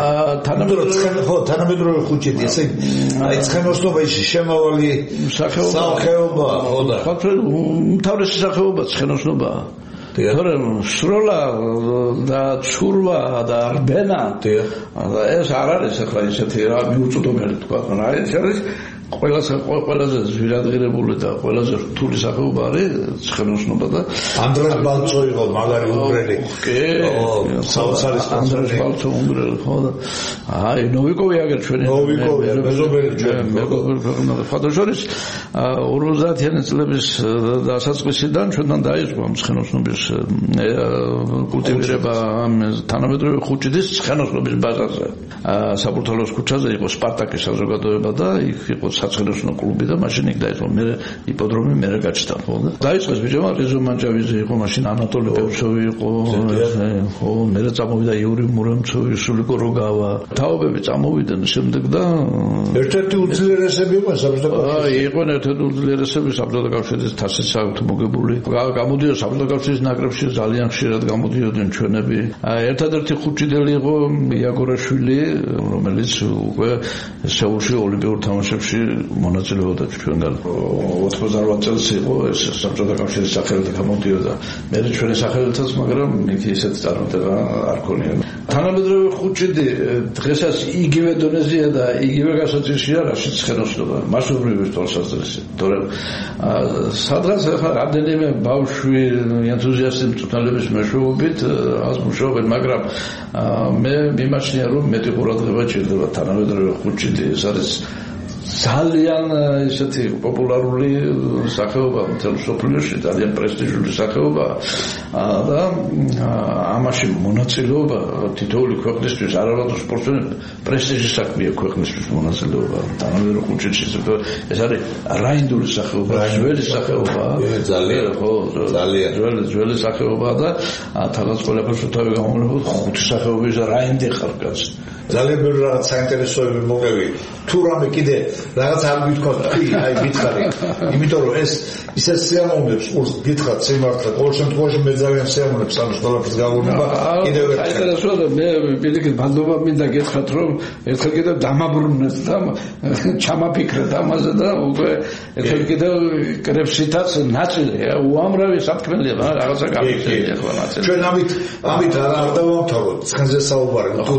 თანამედროვე ხუჭიდი ესე აი ცხენოსნობაში შემავალი სახეობა ხო და უმთავრესი სახეობა ცხენოსნობაა თორე სროლა და ცურვა და არბენა ეს არ არის ახლა ისეთი რა მიუწვდომელი თქვა რა ეს არის ყველაზე ზვირადღირებული და ყველაზე რთული სახეობა არის ცხენოსნობა და ანდრეს ბალცო იყო მაგარი უნგრელი. ანდრეს ბალცო უნგრელი ხო და აი ნოვიკოვი აგერ ჩვენი მეზობელი ჩვენი ფოტოჟურის 50-იანი წლების დასაწყისიდან ჩვენთან დაიწყო ცხენოსნობის კულტივირება თანამედროვე ხუჭიდის ცხენოსნობის ბაზაზე. საბურთალოს ქუჩაზე იყო სპარტაკის საზოგადოება და იქ იყო საცხენოსნო კლუბი და მაშინ იქ დაიწყო მე იპოდრომი მე გაჩნდა ხო და დაიწყეს ბიჭებმა რეზო მანჯავიძე იყო მაშინ ანატოლი პევცოვი იყო ხო მე წამოვიდა იური მურემცოვი სულიკო როგავა თაობები წამოვიდნენ შემდეგ და ერთ-ერთი უძლიერესები იყო საბჭოთა იყო ერთ-ერთი უძლიერესები საბჭოთა კავშირის თასის საავტომობილური გამოდიოდა საბჭოთა კავშირის ნაკრებში ძალიან ხშირად გამოდიოდნენ ჩვენები ერთადერთი ხუჭიდელი იყო იაგორაშვილი რომელიც უკვე სეულში ოლიმპიურ თამაშებში მონაწილეობდა ჩვენგან 98 წელს იყო ეს საბჭოთა კავშირის სახელით გამოდიოდა მე ჩვენი სახელითაც მაგრამ იქ ისეთ წარმატება არ ქონია თანამედროვე ხუჭიდი დღესაც იგივე დონეზეა და იგივე გასაწევშია რაშიც ცხენოსნობა მასობრივი თვალსაზრისით თორემ სადღაც ახლა რამდენიმე ბავშვი ენთუზიასტი მწვრთნელების მეშვეობით ას მუშაობენ მაგრამ მე მიმაჩნია რომ მეტი ყურადღება ჭირდება თანამედროვე ხუჭიდი ეს არის ძალიან ისეთი პოპულარული სახეობა მთელ მსოფლიოში ძალიან პრესტიჟული სახეობა და ამაში მონაწილეობა თითოეული ქვეყნისთვის არავითარ სპორტსმენს პრესტიჟის საქმეა ქვეყნისთვის მონაწილეობა თანამედროვე ხუჭიდში ეს არის რაინდული სახეობა ძველი სახეობა ძალიან ხო ძველი სახეობა და თალაც ყველაფერს თავი გამოვლენებოდ ხუთი სახეობის რაინდი ხარ კაც ძალიან ბევრი რაღაც საინტერესოები მოგევი თუ რამე კიდე რაღაც არ გითქვა აი გითხარი იმიტომ რომ ეს ისე სიამოვნებს ყურს გითხრათ სიმართლე ყოველ შემთხვევაში მე ძალიან სიამოვნებს ამ ყველაფერს გავუნება კიდევ ერთხელ საინტერესოა მე პირიქით ბანდობა მინდა გითხრათ რომ ერთხელ კიდევ დამაბრუნეთ და ჩამაფიქრეთ ამაზე და უკვე ერთხელ კიდევ კრებშითაც ნაწილია უამრავი საფრთხეა რაღაცა გამიქცევა ახლა ნაწილი ჩვენ ამით არ დავამთავროთ ცხენზე საუბარი თუ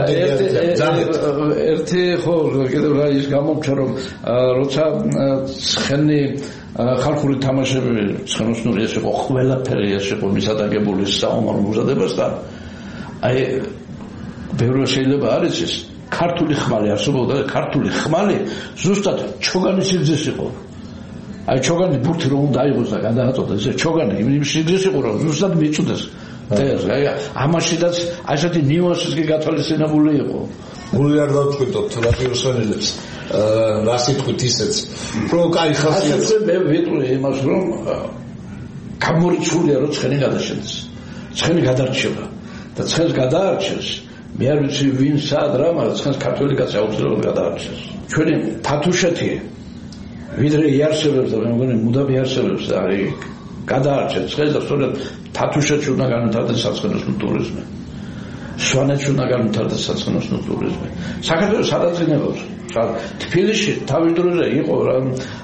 ერთი ხო კიდევ რა ის გამომჩა რომ როცა ცხენი ხალხური თამაშები ცხენოსნური ეს იყო ყველაფერი ეს იყო მისადაგებული საომარ მოზადებასთან აი ბევრი შეიძლება არის ეს ქართული ხმალი არსებობდა და ქართული ხმალი ზუსტად ჩოგანის სიგრძეს იყო აი ჩოგანი ბურთი რომ დაიღოს და გადააწოდეს ეს ჩოგანი იმ სიგრძეს იყო რომ ზუსტად მიწუდეს აი ამაშიდაც ასეთი ნიუანსიც კი გათვალისწინებული იყო გული არ დავწყვიტოთ რადიოსვენელებს რა სიტყვით ისეც რომ კაი ხასიათზე მე ვიტყვი იმას რომ გამორიცხულია რომ ცხენი გადაშენდეს ცხენი გადარჩება და ცხენს გადაარჩეს მე არ ვიცი ვინ სად რა მაგრამ ცხენს ქართველი კაცი აუცილებლად გადაარჩეს ჩვენი თათუშეთი ვიდრე იარსებებს და მე მგონი მუდამ იარსებებს და არის გადაარჩეს ცხენს და სწორედ თათუშეთში უნდა განვითარდეს საცხენოსნო ტურიზმი სვანეთში უნდა განვითარდეს საცხენოსნო ტურიზმი საქართველოს სადაძინებავს თბილისში თავის დროზე იყო რა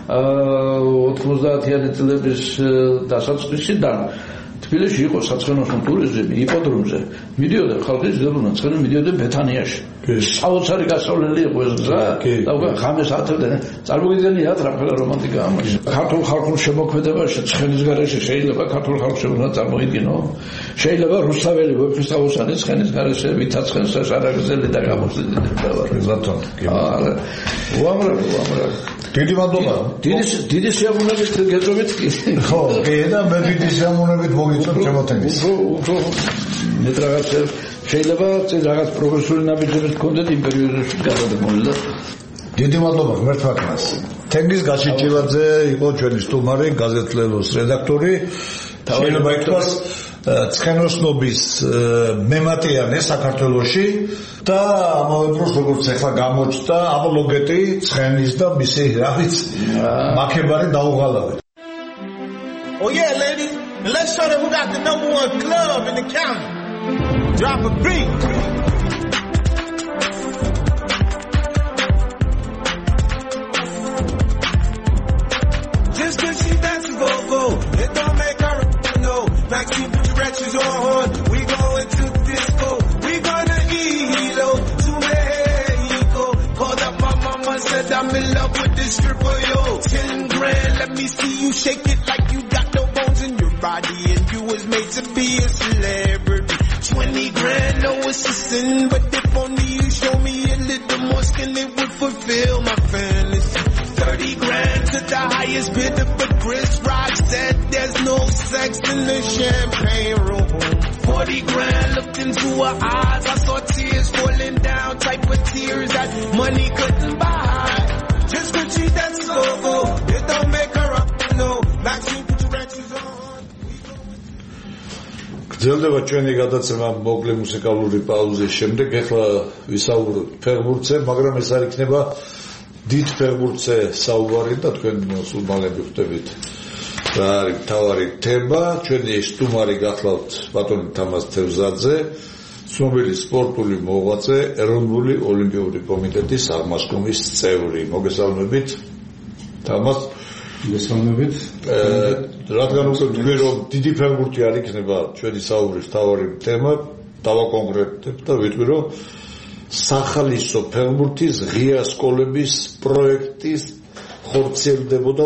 90-იანი წლების დასაწყისიდან თბილისში იყო საცხენოსნო ტურიზმი იპოდრომზე მიდიოდა ხალხი ძლებუნა ცხენი მიდიოდა ბეთანიაში საოცარი გასავლელი იყო ეს გზა და უკვე ღამეს ათევდნენ წარმოგიდგენიათ რა რომანტიკა ამაში ქართულ ხალხურ შემოქმედებაში ცხენის გარეშე შეიძლება ქართულ ხალხს წარმოიდგინო შეიძლება რუსთაველი ვეფხისტყაოსანი ცხენის გარეშე ვითაც ცხენს არაგზელი და გამოსდიდება ბატონო უამრავი დიდი მადლობა დიდი სიამოვნებით გეწობით ხო კი და მე დიდი სიამოვნებით მოგიწევ ჩემოთემის უფრო მე რაღაცა შეიძლება რაღაც პროფესიული ნაბიჯები გქონდეთ იმ პერიოდში გადადებული და დიდი მადლობა ღმერთმაყრას თენგიზ გაშიჭილაძე იყო ჩვენი სტუმარი გაზეთ-ლელოს რედაქტორი შეიძლება ითქვას ცხენოსნობის მემატიანე საქართველოში და ამავე დროს როგორც ახლა გამოჩნდა აპოლოგეტი ცხენის და მისი რაღაც მაქებარი დაუღალავეთ Oh yeah ladies let's show them who got the #1 club in the county drop a beat just cause she dancing go it don't make her no vaccine put your ratchets on we going to the disco we gonna eat to Mexico called up my mama said I'm in love with this you shake it like you got no bones in your body, and you was made to be a celebrity. 20 grand, no, it's a sin, but if only you show me a little more skin, it would fulfill my fantasy. 30 grand to the highest bidder, but Chris Rock said there's no sex in the champagne room. 40 grand, looked into her eyes, I saw tears falling down, type of tears that money couldn't buy. Just when she dances go, it don't make her up, no. Maxine, put your ranches on. გრძელდება ჩვენი გადაცემა მოკლე მუსიკალური პაუზის შემდეგ. ეხლა ვისაუბროთ ფეხბურთზე, მაგრამ ეს არ იქნება დიდ ფეხბურთზე საუბარი და თქვენ სულ მალე ვხვდებით რა არის მთავარი თემა. ჩვენი სტუმარი გახლავთ ბატონი თამაზ თევზაძე, ცნობილი სპორტული მოღვაწე, ეროვნული ოლიმპიური კომიტეტის აღმასკომის წევრი. მოგესალმებით თამაზ. მოგესალმებით. რადგან უკვე თქვენ რომ დიდი ფეხბურთი არ იქნება ჩვენი საუბრის მთავარი თემა, დავაკონკრეტებ და ვიტყვი რომ სახალისო ფეხბურთის ღია სკოლების პროექტის ხორციელდებოდა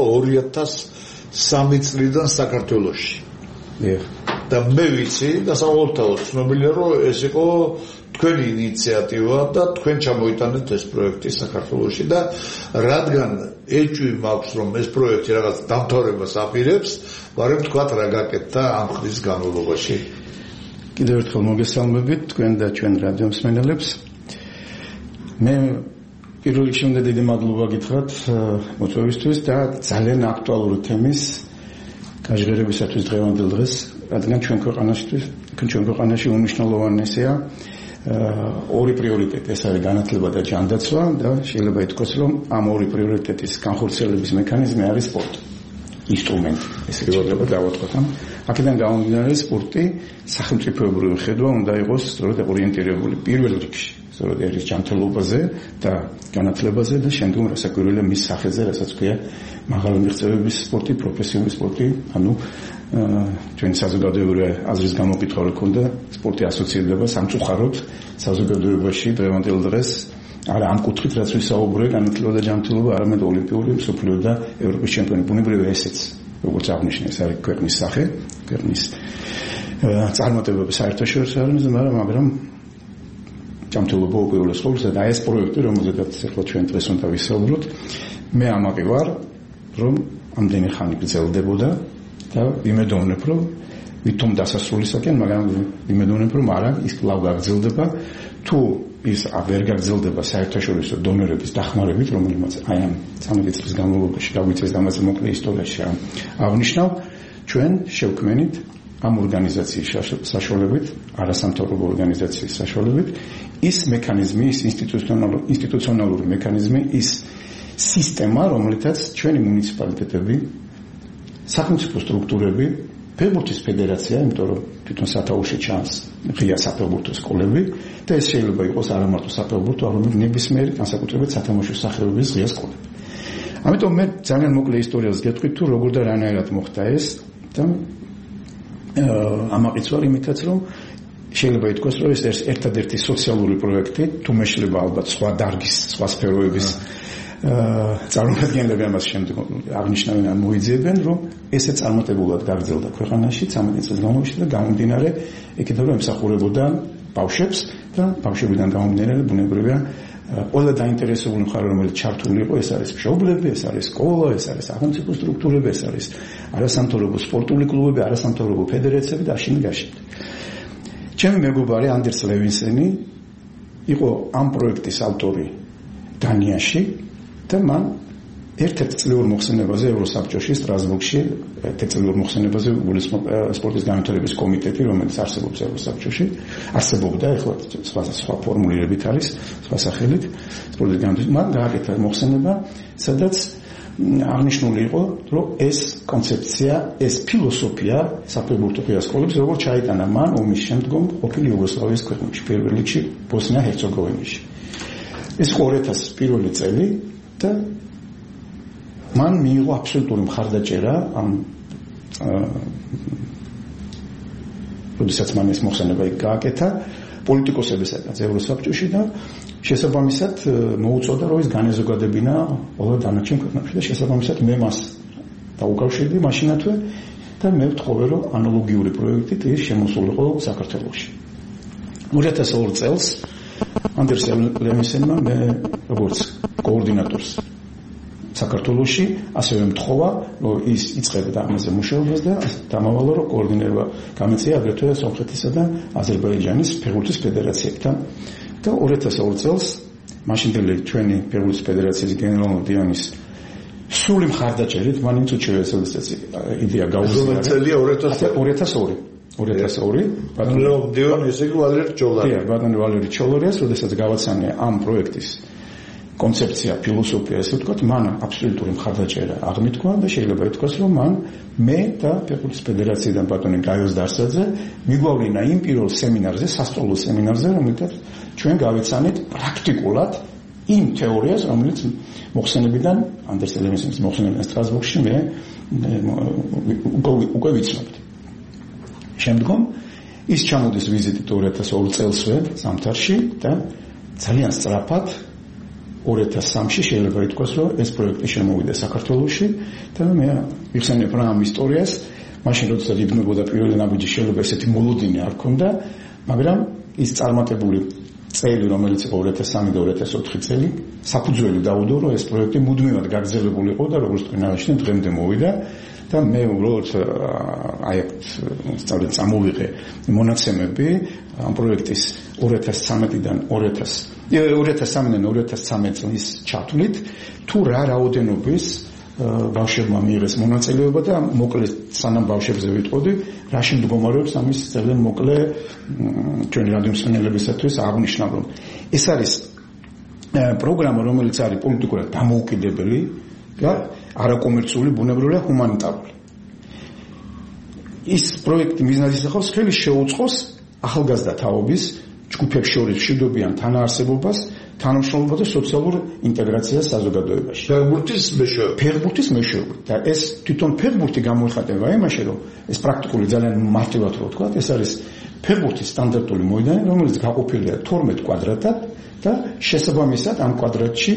2003 წლიდან საქართველოში. და მე ვიცი და საერთოდ ცნობილია რომ ეს იყო თქვენი ინიციატივა და თქვენ ჩამოიტანეთ ეს პროექტი საქართველოში და რადგან ეჭვი მაქვს რომ ეს პროექტი რაღაც დამთავრებას აპირებს, ვარემ თქვათ რა გაკეთდა ამ ხნის განმავლობაში. კიდევ ერთხელ მოგესალმებით თქვენ და ჩვენ რადიო მსმენელებს. მე პირველ რიგში უნდა დიდი მადლობა გითხრათ მოწვევისთვის და ძალიან აქტუალური თემის გაჟღერებისათვის დღევანდელ დღეს, რადგან ჩვენ ქვეყანაში უმნიშვნელოვანესია ორი პრიორიტეტი, ეს არის განათლება და ჯანდაცვა და შეიძლება ითქვას რომ ამ ორი პრიორიტეტის განხორციელების მექანიზმი არის სპორტი. ინსტრუმენტი, ესე შეიძლება დავაწყოთ. აქედან გამომდინარე სპორტი სახელმწიფოებრივი ხედვა უნდა იყოს სწორედ ორიენტირებული პირველ რიგში სწორედ ერის ჯანმრთელობაზე და განათლებაზე და შემდგომ რასაკვირველია მის სახელზე, რასაც ქვია მაღალი მიღწევების სპორტი, პროფესიული სპორტი, ანუ ჩვენი საზოგადოებრივი აზრის გამოკითხვა რო ქონდა სპორტი ასოცირდება სამწუხაროდ საზოგადოებაში დღევანდელ დღეს არა ამ კუთხით რაც ვისაუბრე განათლება და ჯანმრთელობა, არამედ ოლიმპიური, მსოფლიო და ევროპის ჩემპიონი. ბუნებრივია ესეც, როგორც აღნიშნე, ეს არის ქვეყნის სახე, ქვეყნის წარმატებები საერთაშორისო არენაზე, მაგრამ ჯანმრთელობა უპირველეს ყოვლისა და ეს პროექტი, რომელზედაც ახლა ჩვენ დღეს უნდა ვისაუბროთ, მე ამაყი ვარ, რომ ამდენი ხანი გრძელდებოდა და ვიმედოვნებ, რომ ვითომ დასასრულისაკენ, მაგრამ ვიმედოვნებ, რომ არა, ის კვლავ გაგრძელდება. თუ ის ვერ გაგრძელდება საერთაშორისო დონორების დახმარებით, რომელმაც აი ამ 13 წლის განმავლობაში დაგვიწეს და ამაზე მოკლე ისტორიაში აღნიშნავ, ჩვენ შევქმნით ამ ორგანიზაციის საშუალებით, არასამთავრობო ორგანიზაციის საშუალებით, ის მექანიზმი, ის ინსტიტუციონალური მექანიზმი, ის სისტემა, რომელთაც ჩვენი მუნიციპალიტეტები, სახელმწიფო სტრუქტურები, ფეხბურთის ფედერაცია, იმიტომ რომ თვითონ სათაურში ჩანს ღია საფეხბურთო სკოლები და ეს შეიძლება იყოს არა მარტო საფეხბურთო, არამედ ნებისმიერი განსაკუთრებით სათამაშო სახეობის ღია სკოლები. ამიტომ მე ძალიან მოკლე ისტორიას გეტყვით თუ როგორ და რანაირად მოხდა ეს და ამაყიც ვარ იმითაც რომ შეიძლება ითქვას რომ ეს ერთადერთი სოციალური პროექტი, თუ მეშლება ალბათ სხვა დარგის, სხვა სფეროების წარმომადგენლები ამას შემდეგ აღნიშნავენ ან მოიძიებენ, რომ ესე წარმატებულად გაგრძელდა ქვეყანაში 13 წლის განმავლობაში და გამომდინარე იქიდან რომ ემსახურებოდა ბავშვებს და ბავშვებიდან გამომდინარე ბუნებრივია ყველა დაინტერესებული მხარე რომელიც ჩართული იყო, ეს არის მშობლები, ეს არის სკოლა, ეს არის სახელმწიფო სტრუქტურები, ეს არის არასამთავრობო სპორტული კლუბები, არასამთავრობო ფედერაციები და აშენდა. ჩემი მეგობარი ანდერს ლევინსენი იყო ამ პროექტის ავტორი დანიაში და მან ერთ-ერთ წლიურ მოხსენებაზე ევროსაბჭოში სტრასბურგში ერთ-ერთ წლიურ მოხსენებაზე სპორტის განვითარების კომიტეტი, რომელიც არსებობს ევროსაბჭოში, არსებობდა, ეხლა სხვა ფორმულირებით არის, სხვა სახელით, სპორტის განვითარების, მან გააკეთა მოხსენება, სადაც აღნიშნული იყო, რომ ეს კონცეფცია, ეს ფილოსოფია საფეხბურთო სკოლებს როგორ ჩაიტანა მან ომის შემდგომ ყოფილი იუგოსლავიის ქვეყნებში, პირველ რიგში ბოსნია-ჰერცეგოვინაში. ეს 2001 წელი და მან მიიღო აბსოლუტური მხარდაჭერა ამ როდესაც მან ეს მოხსენება გააკეთა პოლიტიკოსებისაგან ევროსაბჭოში და შესაბამისად მოუწოდა რომ ის განეზოგადებინა ყველა დანარჩენ ქვეყნებში და შესაბამისად მე მას დაუკავშირდი მაშინათვე და მე ვთხოვე რომ ანალოგიური პროექტით ის შემოსულიყო საქართველოში. 2002 წელს ანდერს ლემისენმა მე როგორც კოორდინატორს საქართველოში ასევე მთხოვა რომ ის იწყებდა ამაზე მუშაობას და დამავალა რომ კოორდინირება გამეწია აგრეთვე სომხეთისა და აზერბაიჯანის ფეხბურთის ფედერაციებთან და 2002 წელს მაშინდელი ჩვენი ფეხბურთის ფედერაციის გენერალური დირექტორის სრული მხარდაჭერით მან იმ წუთში ესეც იდეა გაუზიარა. წელია 2002 ბატონო ესე იგი ვალერი ჩოლარია. ბატონო ვალერი ჩოლარიას, როდესაც გავაცანე ამ პროექტის კონცეფცია, ფილოსოფია, ესე ვთქვათ, მან აბსოლუტური მხარდაჭერა აღმითქვა და შეიძლება ითქვას, რომ მან მე და ფეხბურთის ფედერაციიდან ბატონი გაიოს დარსაძე მიგვავლინა იმ პირველ სემინარზე, სასწავლო სემინარზე, რომელთაც ჩვენ გავიცანით პრაქტიკულად იმ თეორიას, რომელიც მოხსენებიდან ანდერს ლემისენის მოხსენებიდან სტრასბურგში მე უკვე ვიცნობდი. შემდგომ ის ჩამოდის ვიზიტით 2002 წელსვე ზამთარში და ძალიან სწრაფად 2003-ში შეიძლება ითქვას, რომ ეს პროექტი შემოვიდა საქართველოში და მე ვიხსენებ რა ამ ისტორიას. მაშინ როდესაც იბნებოდა პირველი ნაბიჯი შეიძლება ესეთი მოლოდინი არ ქონდა, მაგრამ ის წარმატებული წელი, რომელიც იყო 2003 და 2004 წელი, საფუძველი დაუდო, რომ ეს პროექტი მუდმივად გაგრძელებული იყო და როგორც თქვენ აღნიშნეთ, დღემდე მოვიდა და მე როგორც აი სწორედ წამოვიღე მონაცემები ამ პროექტის 2013-დან 2013 წლის ჩათვლით, თუ რა რაოდენობის ბავშვებმა მიიღეს მონაწილეობა და მოკლედ სანამ ბავშვებზე ვიტყოდი, რა შემდგომარეობს ამის ძალიან მოკლე ჩვენი რადიომსმენელებისათვის აღნიშნავ, რომ ეს არის პროგრამა, რომელიც არის პოლიტიკურად დამოუკიდებელი და არაკომერციული, ბუნებრივი და ჰუმანიტარული. ის პროექტი მიზნად ისახავს ხელი შეუწყოს ახალგაზრდა თაობის ჯგუფებს შორის მშვიდობიან თანაარსებობას, თანამშრომლობას და სოციალურ ინტეგრაციას საზოგადოებაში. ფეხბურთის მეშვეობით. და ეს თვითონ ფეხბურთი გამოიხატება იმაში, რომ ეს პრაქტიკული ძალიან მარტივად რო ვთქვა, ეს არის ფეხბურთის სტანდარტული მოედანი, რომელიც გაყოფილია 12 კვადრატად და შესაბამისად ამ კვადრატში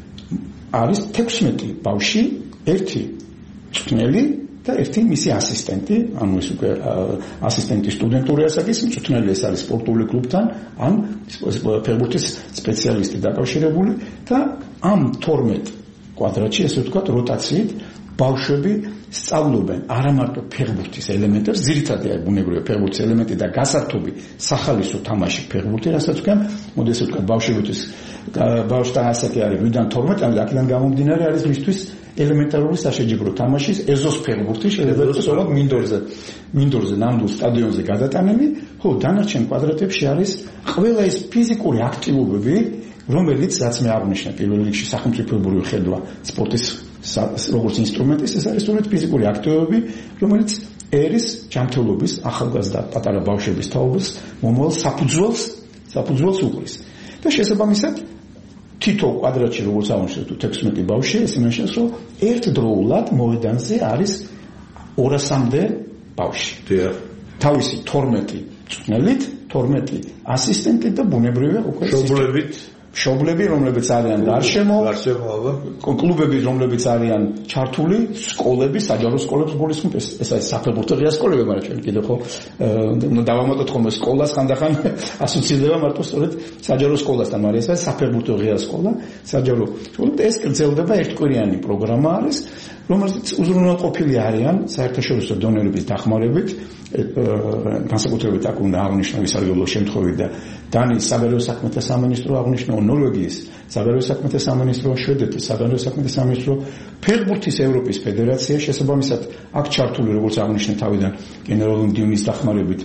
არის 16 ბავშვი, ერთი მწვრთნელი და ერთი მისი ასისტენტი, ანუ ეს უკვე ასისტენტი სტუდენტური ასაკის, მწვრთნელი ეს არის სპორტული კლუბთან, ან ფეხბურთის სპეციალისტი დაკავშირებული და ამ 12 კვადრატში, ესე ვთქვათ, როტაციით ბავშვები სწავლობენ არა მარტო ფეხბურთის ელემენტებს, ძირითადად ბუნებრივი ფეხბურთის ელემენტი და გასართობი სახალისო თამაში ფეხბურთი, რასაც ვქენ, მოდი ესე ვთქვათ, ბავშვებისთვის ბავშვთა ასაკი არის 7-12, ანუ აქედან გამომდინარე არის მისთვის ელემენტარული საშეჯიბრო თამაშის ეზოს ფეხბურთი, შეიძლება იყოს ოღონდ მინდორზე, ნამდვილ სტადიონზე გადატანილი, ხო, დანარჩენ კვადრატებში არის ყველა ეს ფიზიკური აქტივობები, რომელიც რაც მე აღნიშნე პირველ რიგში სახელმწიფოებრივი ხედვა სპორტის როგორც ინსტრუმენტის, ეს არის სწორედ ფიზიკური აქტივობები, რომელიც ერის ჯანმრთელობის ახალგაზრდა პატარა ბავშვების თაობის მომავალ საფუძველს უყრის. და შესაბამისად თითო კვადრატში როგორც აღნიშნეთ 16 ბავშვი, ეს იმაშენს, რომ ერთდროულად მოედანზე არის 200-მდე ბავშვი. თავისი 12 მწვრთნელით, 12 ასისტენტით და ბუნებრივია უკვე მშობლები, რომლებიც არიან გარშემო, კლუბები, რომლებიც არიან ჩართული, სკოლები, საჯარო სკოლებს გულისხმობ, ეს არის საფეხბურთო ღია სკოლები, მაგრამ ჩვენ კიდევ ხო დავამატოთ ხოლმე სკოლას ხანდახან ასოცირდება მარტო სწორედ საჯარო სკოლასთან, მაგრამ ეს არის საფეხბურთო ღია სკოლა, საჯარო სკოლა. ეს გრძელდება ერთკვირიანი პროგრამა არის, რომელიც უზრუნველყოფილი არიან საერთაშორისო დონორების დახმარებით, განსაკუთრებით აქ უნდა აღნიშნო ვისარგებლო შემთხვევით და დანიის საგარეო საქმეთა სამინისტრო აღნიშნო, ნორვეგიის საგარეო საქმეთა სამინისტრო, შვედეთის საგარეო საქმეთა სამინისტრო, ფეხბურთის ევროპის ფედერაცია, შესაბამისად აქ ჩართული როგორც აღნიშნე თავიდან გენერალური მდივნის დახმარებით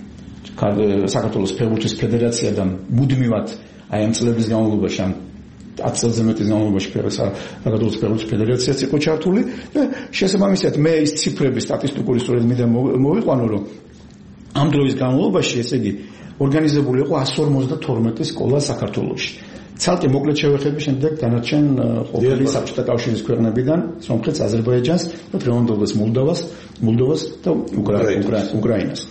საქართველოს ფეხბურთის ფედერაციიდან მუდმივად აი ამ წლების განმავლობაში 10 წელზე მეტის განმავლობაში საქართველოს ფეხბურთის ფედერაციაც იყო ჩართული და შესაბამისად მე ის ციფრები სტატისტიკური სწორედ მინდა მოვიყვანო, რომ ამ დროის განმავლობაში, ესე იგი, ორგანიზებული იყო 152 სკოლა საქართველოში. ცალკე მოკლედ შევეხები შემდეგ დანარჩენ ყოფილი საბჭოთა კავშირის ქვეყნებიდან, სომხეთს, აზერბაიჯანს და დღევანდელს მოლდოვას და უკრაინას.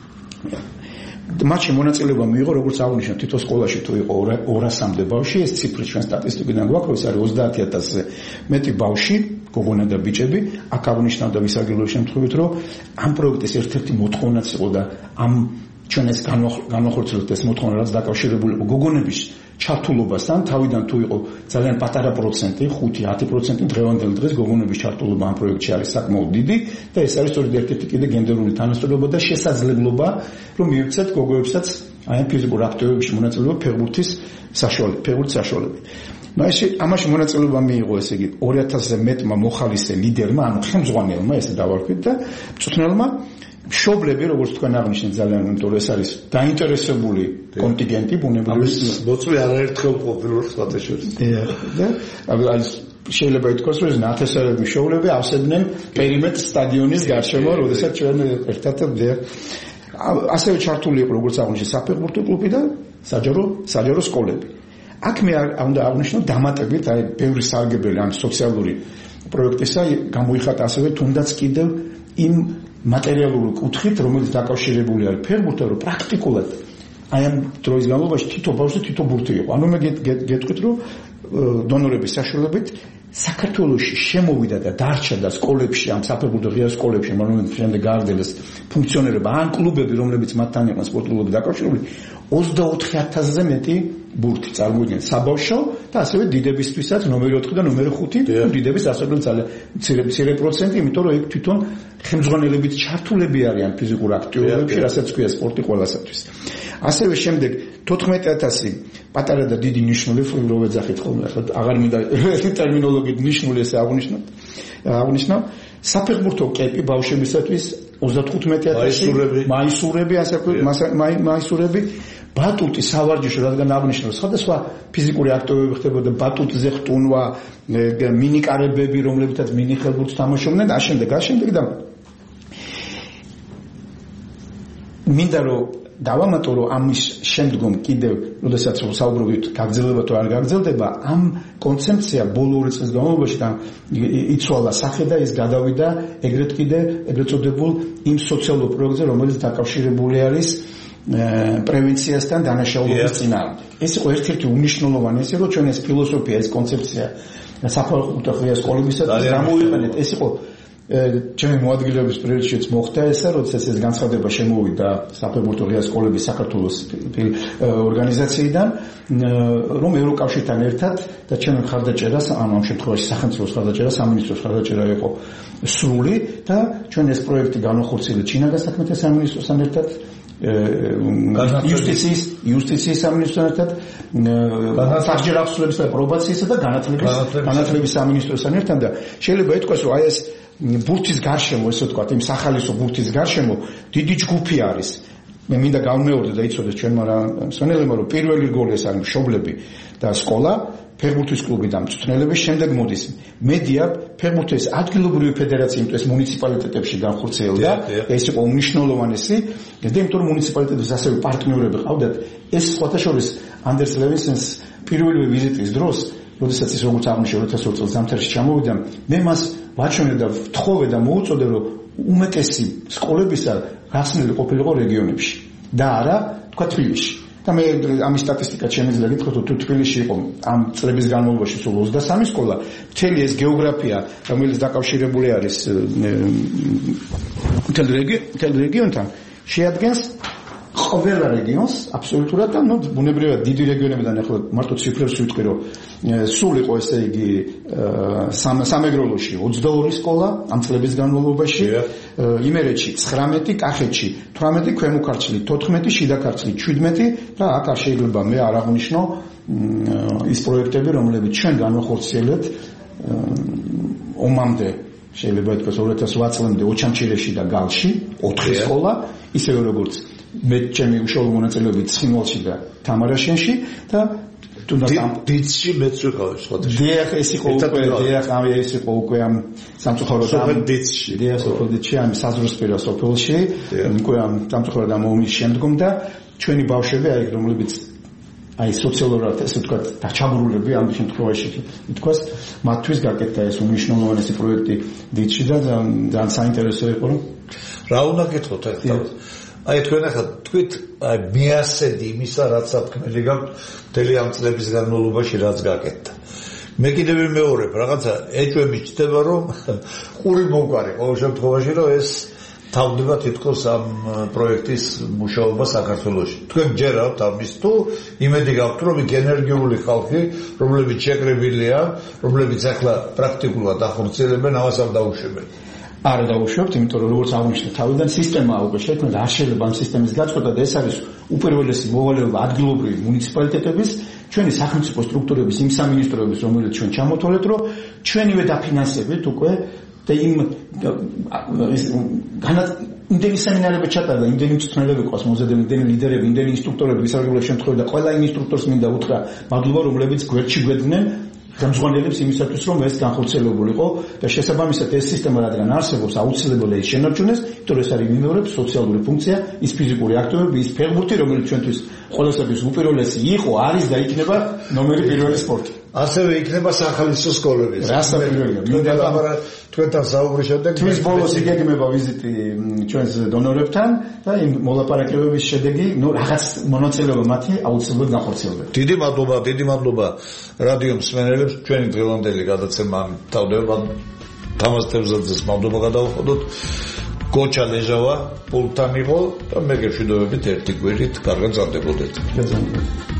მათში მონაწილეობა მიიღო, როგორც აღნიშნეთ, თითო სკოლაში თუ იყო 200-მდე ბავშვი, ეს ციფრი ჩვენ სტატისტიკიდან გვაქვს, ეს არის 30,000-ზე მეტი ბავშვი გოგონა და ბიჭები, აქ აღნიშნავდა ვისაგრილო შემთხვევით, რომ ამ პროექტის ერთ-ერთი მოთხოვნაც იყო და ამ ჩვენ ეს განვახორციელებთ ეს მოთხოვნა, რაც დაკავშირებული იყო გოგონების ჩართულობასთან, თავიდან თუ იყო ძალიან პატარა პროცენტი, 5-10% დღევანდელ დღეს გოგონების ჩართულობა ამ პროექტში არის საკმაოდ დიდი და ეს არის სწორედ ერთ-ერთი კიდე გენდერული თანასწორობა და შესაძლებლობა, რომ მივიქცეთ გოგოებსაც აი ამ ფიზიკურ აქტივობებში მონაწილეობა ფეხბურთის საშუალებით. ამაში მონაწილეობა მიიღო ესე იგი 2000-ზე მეტმა მოხალისე ლიდერმა, ანუ ხელმძღვანელმა, ესე დავარქვით და მწვრთნელმა მშობლები, როგორც თქვენ აღნიშნეთ, ძალიან იმიტომ ეს არის დაინტერესებული კონტინგენტი ბუნებრივი მოწვი არაერთხელ ყოფილვარ სხვათაშორის. და შეიძლება ითქვას, რომ ნათესავები მშობლები ავსებდნენ პერიმეტრ სტადიონის გარშემო, როდესაც ჩვენ ერთად ასევე ჩართული იყო როგორც აღნიშნეთ საფეხბურთო კლუბი და საჯარო სკოლები. აქ მე უნდა აღნიშნო დამატებით, აი ბევრი სარგებელი ამ სოციალური პროექტისა გამოიხატა ასევე თუნდაც კიდევ იმ მატერიალური კუთხით, რომელიც დაკავშირებული არის ფეხბურთთან, რომ პრაქტიკულად აი ამ დროის განმავლობაში თითო ბავშვი თითო ბურთი იყო. ანუ მე გეტყვით, რომ დონორების საშუალებით საქართველოში შემოვიდა და დარჩა და სკოლებში, ამ საფეხბურთო ღია სკოლებში, რომელიც შემდეგ გააგრძელეს ფუნქციონირება, ან კლუბები, რომლებიც მათთან იყვნენ სპორტულობით დაკავშირებული, 24000-ზე მეტი ბურთი წარმოიდგინეთ საბავშვო და ასევე დიდებისთვისაც ნომერი 4 და ნომერი 5 დიდების ასევე ძალიან მცირე პროცენტი, იმიტომ რომ იქ თვითონ ხელმძღვანელებით ჩართულები არიან ფიზიკურ აქტივობებში, რასაც ქვია სპორტი ყველასათვის. ასევე შემდეგ 14000 პატარა და დიდი ნიშნული რო ეძახით ხოლმე, ახლა აღარ მინდა ტერმინოლოგიით ნიშნული ესე აღნიშნავ. საფეხბურთო კეპი ბავშვებისათვის 35000 მაისურები, ასე მაისურები, ბატუტი სავარჯიშო, რადგან აღნიშნავს სხვადასხვა ფიზიკური აქტივობები ხდებოდა, ბატუტზე ხტუნვა, მინიკარებები, რომლებითაც მინი ხელბურთს თამაშობდნენ და შემდეგ და მინდა რომ დავამატო, რომ ამის შემდგომ კიდევ, როდესაც საუბრობთ გაგრძელება თუ არ გაგრძელდება, ამ კონცეფცია ბოლო 2 წლის განმავლობაში იცვალა სახე და ის გადავიდა ეგრეთ წოდებულ იმ სოციალურ პროექტზე, რომელიც დაკავშირებული არის პრევენციასთან დანაშაულობის წინააღმდეგ. ეს იყო ერთ-ერთი უმნიშვნელოვანი ისე, რომ ჩვენ ეს ფილოსოფია, ეს კონცეფცია საფეხბურთო ღია სკოლებისათვის გამოიყენეთ. ეს იყო ჩემი მოადგილეობის პრიორიტეტიც მოხდა ესა, როდესაც ეს განცხადება შემოვიდა საფეხბურთო ღია სკოლების საქართველოს ორგანიზაციიდან, რომ ევროკავშირთან ერთად და ჩემი მხარდაჭერას, ამ შემთხვევაში სახელმწიფოს მხარდაჭერა, სამინისტროს მხარდაჭერა იყო სრული და ჩვენ ეს პროექტი განვახორციელეთ ჩინაგან საქმეთა სამინისტროსთან ერთად, იუსტიციის სამინისტროსთან ერთად, საბჭოთა ახსნების და პრობაციისა და განათლების სამინისტროსთან ერთად და შეიძლება ითქვას, რომ აი ეს ბურთის გარშემო, ესე ვთქვათ, იმ სახალისო ბურთის გარშემო დიდი ჯგუფი არის. მე მინდა გავმეორდე და იცოდეს ჩვენმა მსმენელებმა, რომ პირველი რგოლი ეს არის მშობლები და სკოლა, ფეხბურთის კლუბი და მწვრთნელები, შემდეგ მოდის მედია, ფეხბურთის ადგილობრივი ფედერაცია, იმიტომ ეს მუნიციპალიტეტებში განხორციელდა, ეს იყო უმნიშვნელოვანესი, და იმიტომ რომ მუნიციპალიტეტების ასევე პარტნიორები ყავდათ, ეს სხვათა შორის ანდერს ლევინსონს პირველი ვიზიტის დროს, როდესაც ის როგორც აღნიშნე 2020 წელს ზამთარში ჩამოვიდა, მე მას ვაჩვენე და ვთხოვე და მოუწოდე, რომ უმეტესი სკოლებისა გახსნილი ყოფილიყო რეგიონებში და არა თქვა თბილისში. და მე ამის სტატისტიკაც შემიძლია გითხრათ, რომ თუ თბილისში იყო ამ წლების განმავლობაში სულ 23 სკოლა, მთელი ეს გეოგრაფია, რომელიც დაკავშირებული არის მთელ რეგიონთან, შეადგენს ყველა რეგიონს აბსოლუტურად და ბუნებრივად დიდი რეგიონებიდან ახლა მარტო ციფრებს ვიტყვი, რომ სულ იყო ესე იგი სამეგროლოში 22 სკოლა ამ წლების განმავლობაში, იმერეთში 19, კახეთში 18, ქვემო ქართლში 14, შიდა ქართლში 17 და აქ არ შეიძლება მე არ აღნიშნო ის პროექტები, რომლებიც ჩვენ განვახორციელებთ ომამდე, შეიძლება ითქვას 2008 წლამდე ოჩამჩირეში და გალში 4 სკოლა, ისევე როგორც მე ჩემი უშუალო მონაწილეობით ცხინვალში და თამარაშენში და დიცში მეც ვიყავი სხვადასხვა. დიახ, ეს იყო უკვე ამ სამწუხაროდ ამ დიცში. დიახ, სოფელში ამ საზღვრისპირა სოფელში, უკვე ამ სამწუხაროდ ამ ომის შემდგომ და ჩვენი ბავშვები, აი რომლებიც აი სოციალურად ესე ვთქვათ დაჩაბრულები ამ შემთხვევაში ითქვას, მათთვის გაკეთდა ეს უმნიშვნელოვანესი პროექტი დიცში და ძალიან საინტერესო იყო, რომ რა უნდა გითხოთ ახლა. აი თქვენ ახლა თქვით, აი მიასედი იმისა, რაც საფქმელი გაქვთ მთელი ამ წლების განმავლობაში, რაც გაკეთდა. მე კიდევ ვიმეორებ, რაღაცა ეჭვები ჩდება, რომ ყური მოვყარი ყოველ შემთხვევაში, რომ ეს თავდება თითქოს ამ პროექტის მუშაობა საქართველოში. თქვენ გჯერავთ ამის თუ იმედი გაქვთ, რომ იქ ენერგიული ხალხი, რომლებიც შეკრებილია, რომლებიც ახლა პრაქტიკულად ახორციელებენ, ამას არ დაუშვებენ. არ დაუშვებთ, იმიტომ რომ როგორც აღნიშნეთ, თავიდან სისტემაა უკვე შექმნა, არ შეიძლება ამ სისტემის გაწყვეტა და ეს არის უპირველესი მოვალეობა ადგილობრივი მუნიციპალიტეტების, ჩვენი სახელმწიფო სტრუქტურების, იმ სამინისტროების, რომელიც ჩვენ ჩამოთვალეთ, რომ ჩვენივე დაფინანსებით უკვე და იმ იმდენი სემინარები ჩატარდა, იმდენი მწვრთნელები ყავს მომზადებული, იმდენი ლიდერები, იმდენი ინსტრუქტორები ვისაგებია შემთხვევაში და ყველა იმ ინსტრუქტორს მინდა უთხრა მადლობა, რომლებიც გვერდში გვედგნენ გამზღვანელებს იმისათვის, რომ ეს განხორციელებულიყო და შესაბამისად ეს სისტემა რადგან არსებობს, აუცილებელია ის შენარჩუნდეს, იმიტომ რომ ეს არის მიმეორების სოციალური ფუნქცია, ის ფიზიკური აქტივობები, ის ფეხბურთი, რომელიც ჩვენთვის ყველასათვის უპირველესი იყო, არის და იქნება ნომერი პირველი სპორტი. ასევე იქნება სახალისო სკოლები. რასა პირველია. მინდა ლაპარაკ თქვენთან საუბრის შემდეგ თვის ბოლოს იგეგმება ვიზიტი ჩვენს დონორებთან და იმ მოლაპარაკებების შედეგი, რაღაც მონაწილეობა მათი აუცილებლად განხორციელდება. დიდი მადლობა რადიო მსმენელებს, ჩვენი დღევანდელი გადაცემა თავდება თამაზ თევზაძეს მადლობა გადავხოდოთ. გოჩა ლეჟავა პულტთან იყო და მე გეშვიდობებით ერთი კვირით კარგად მზადდებოდეთ.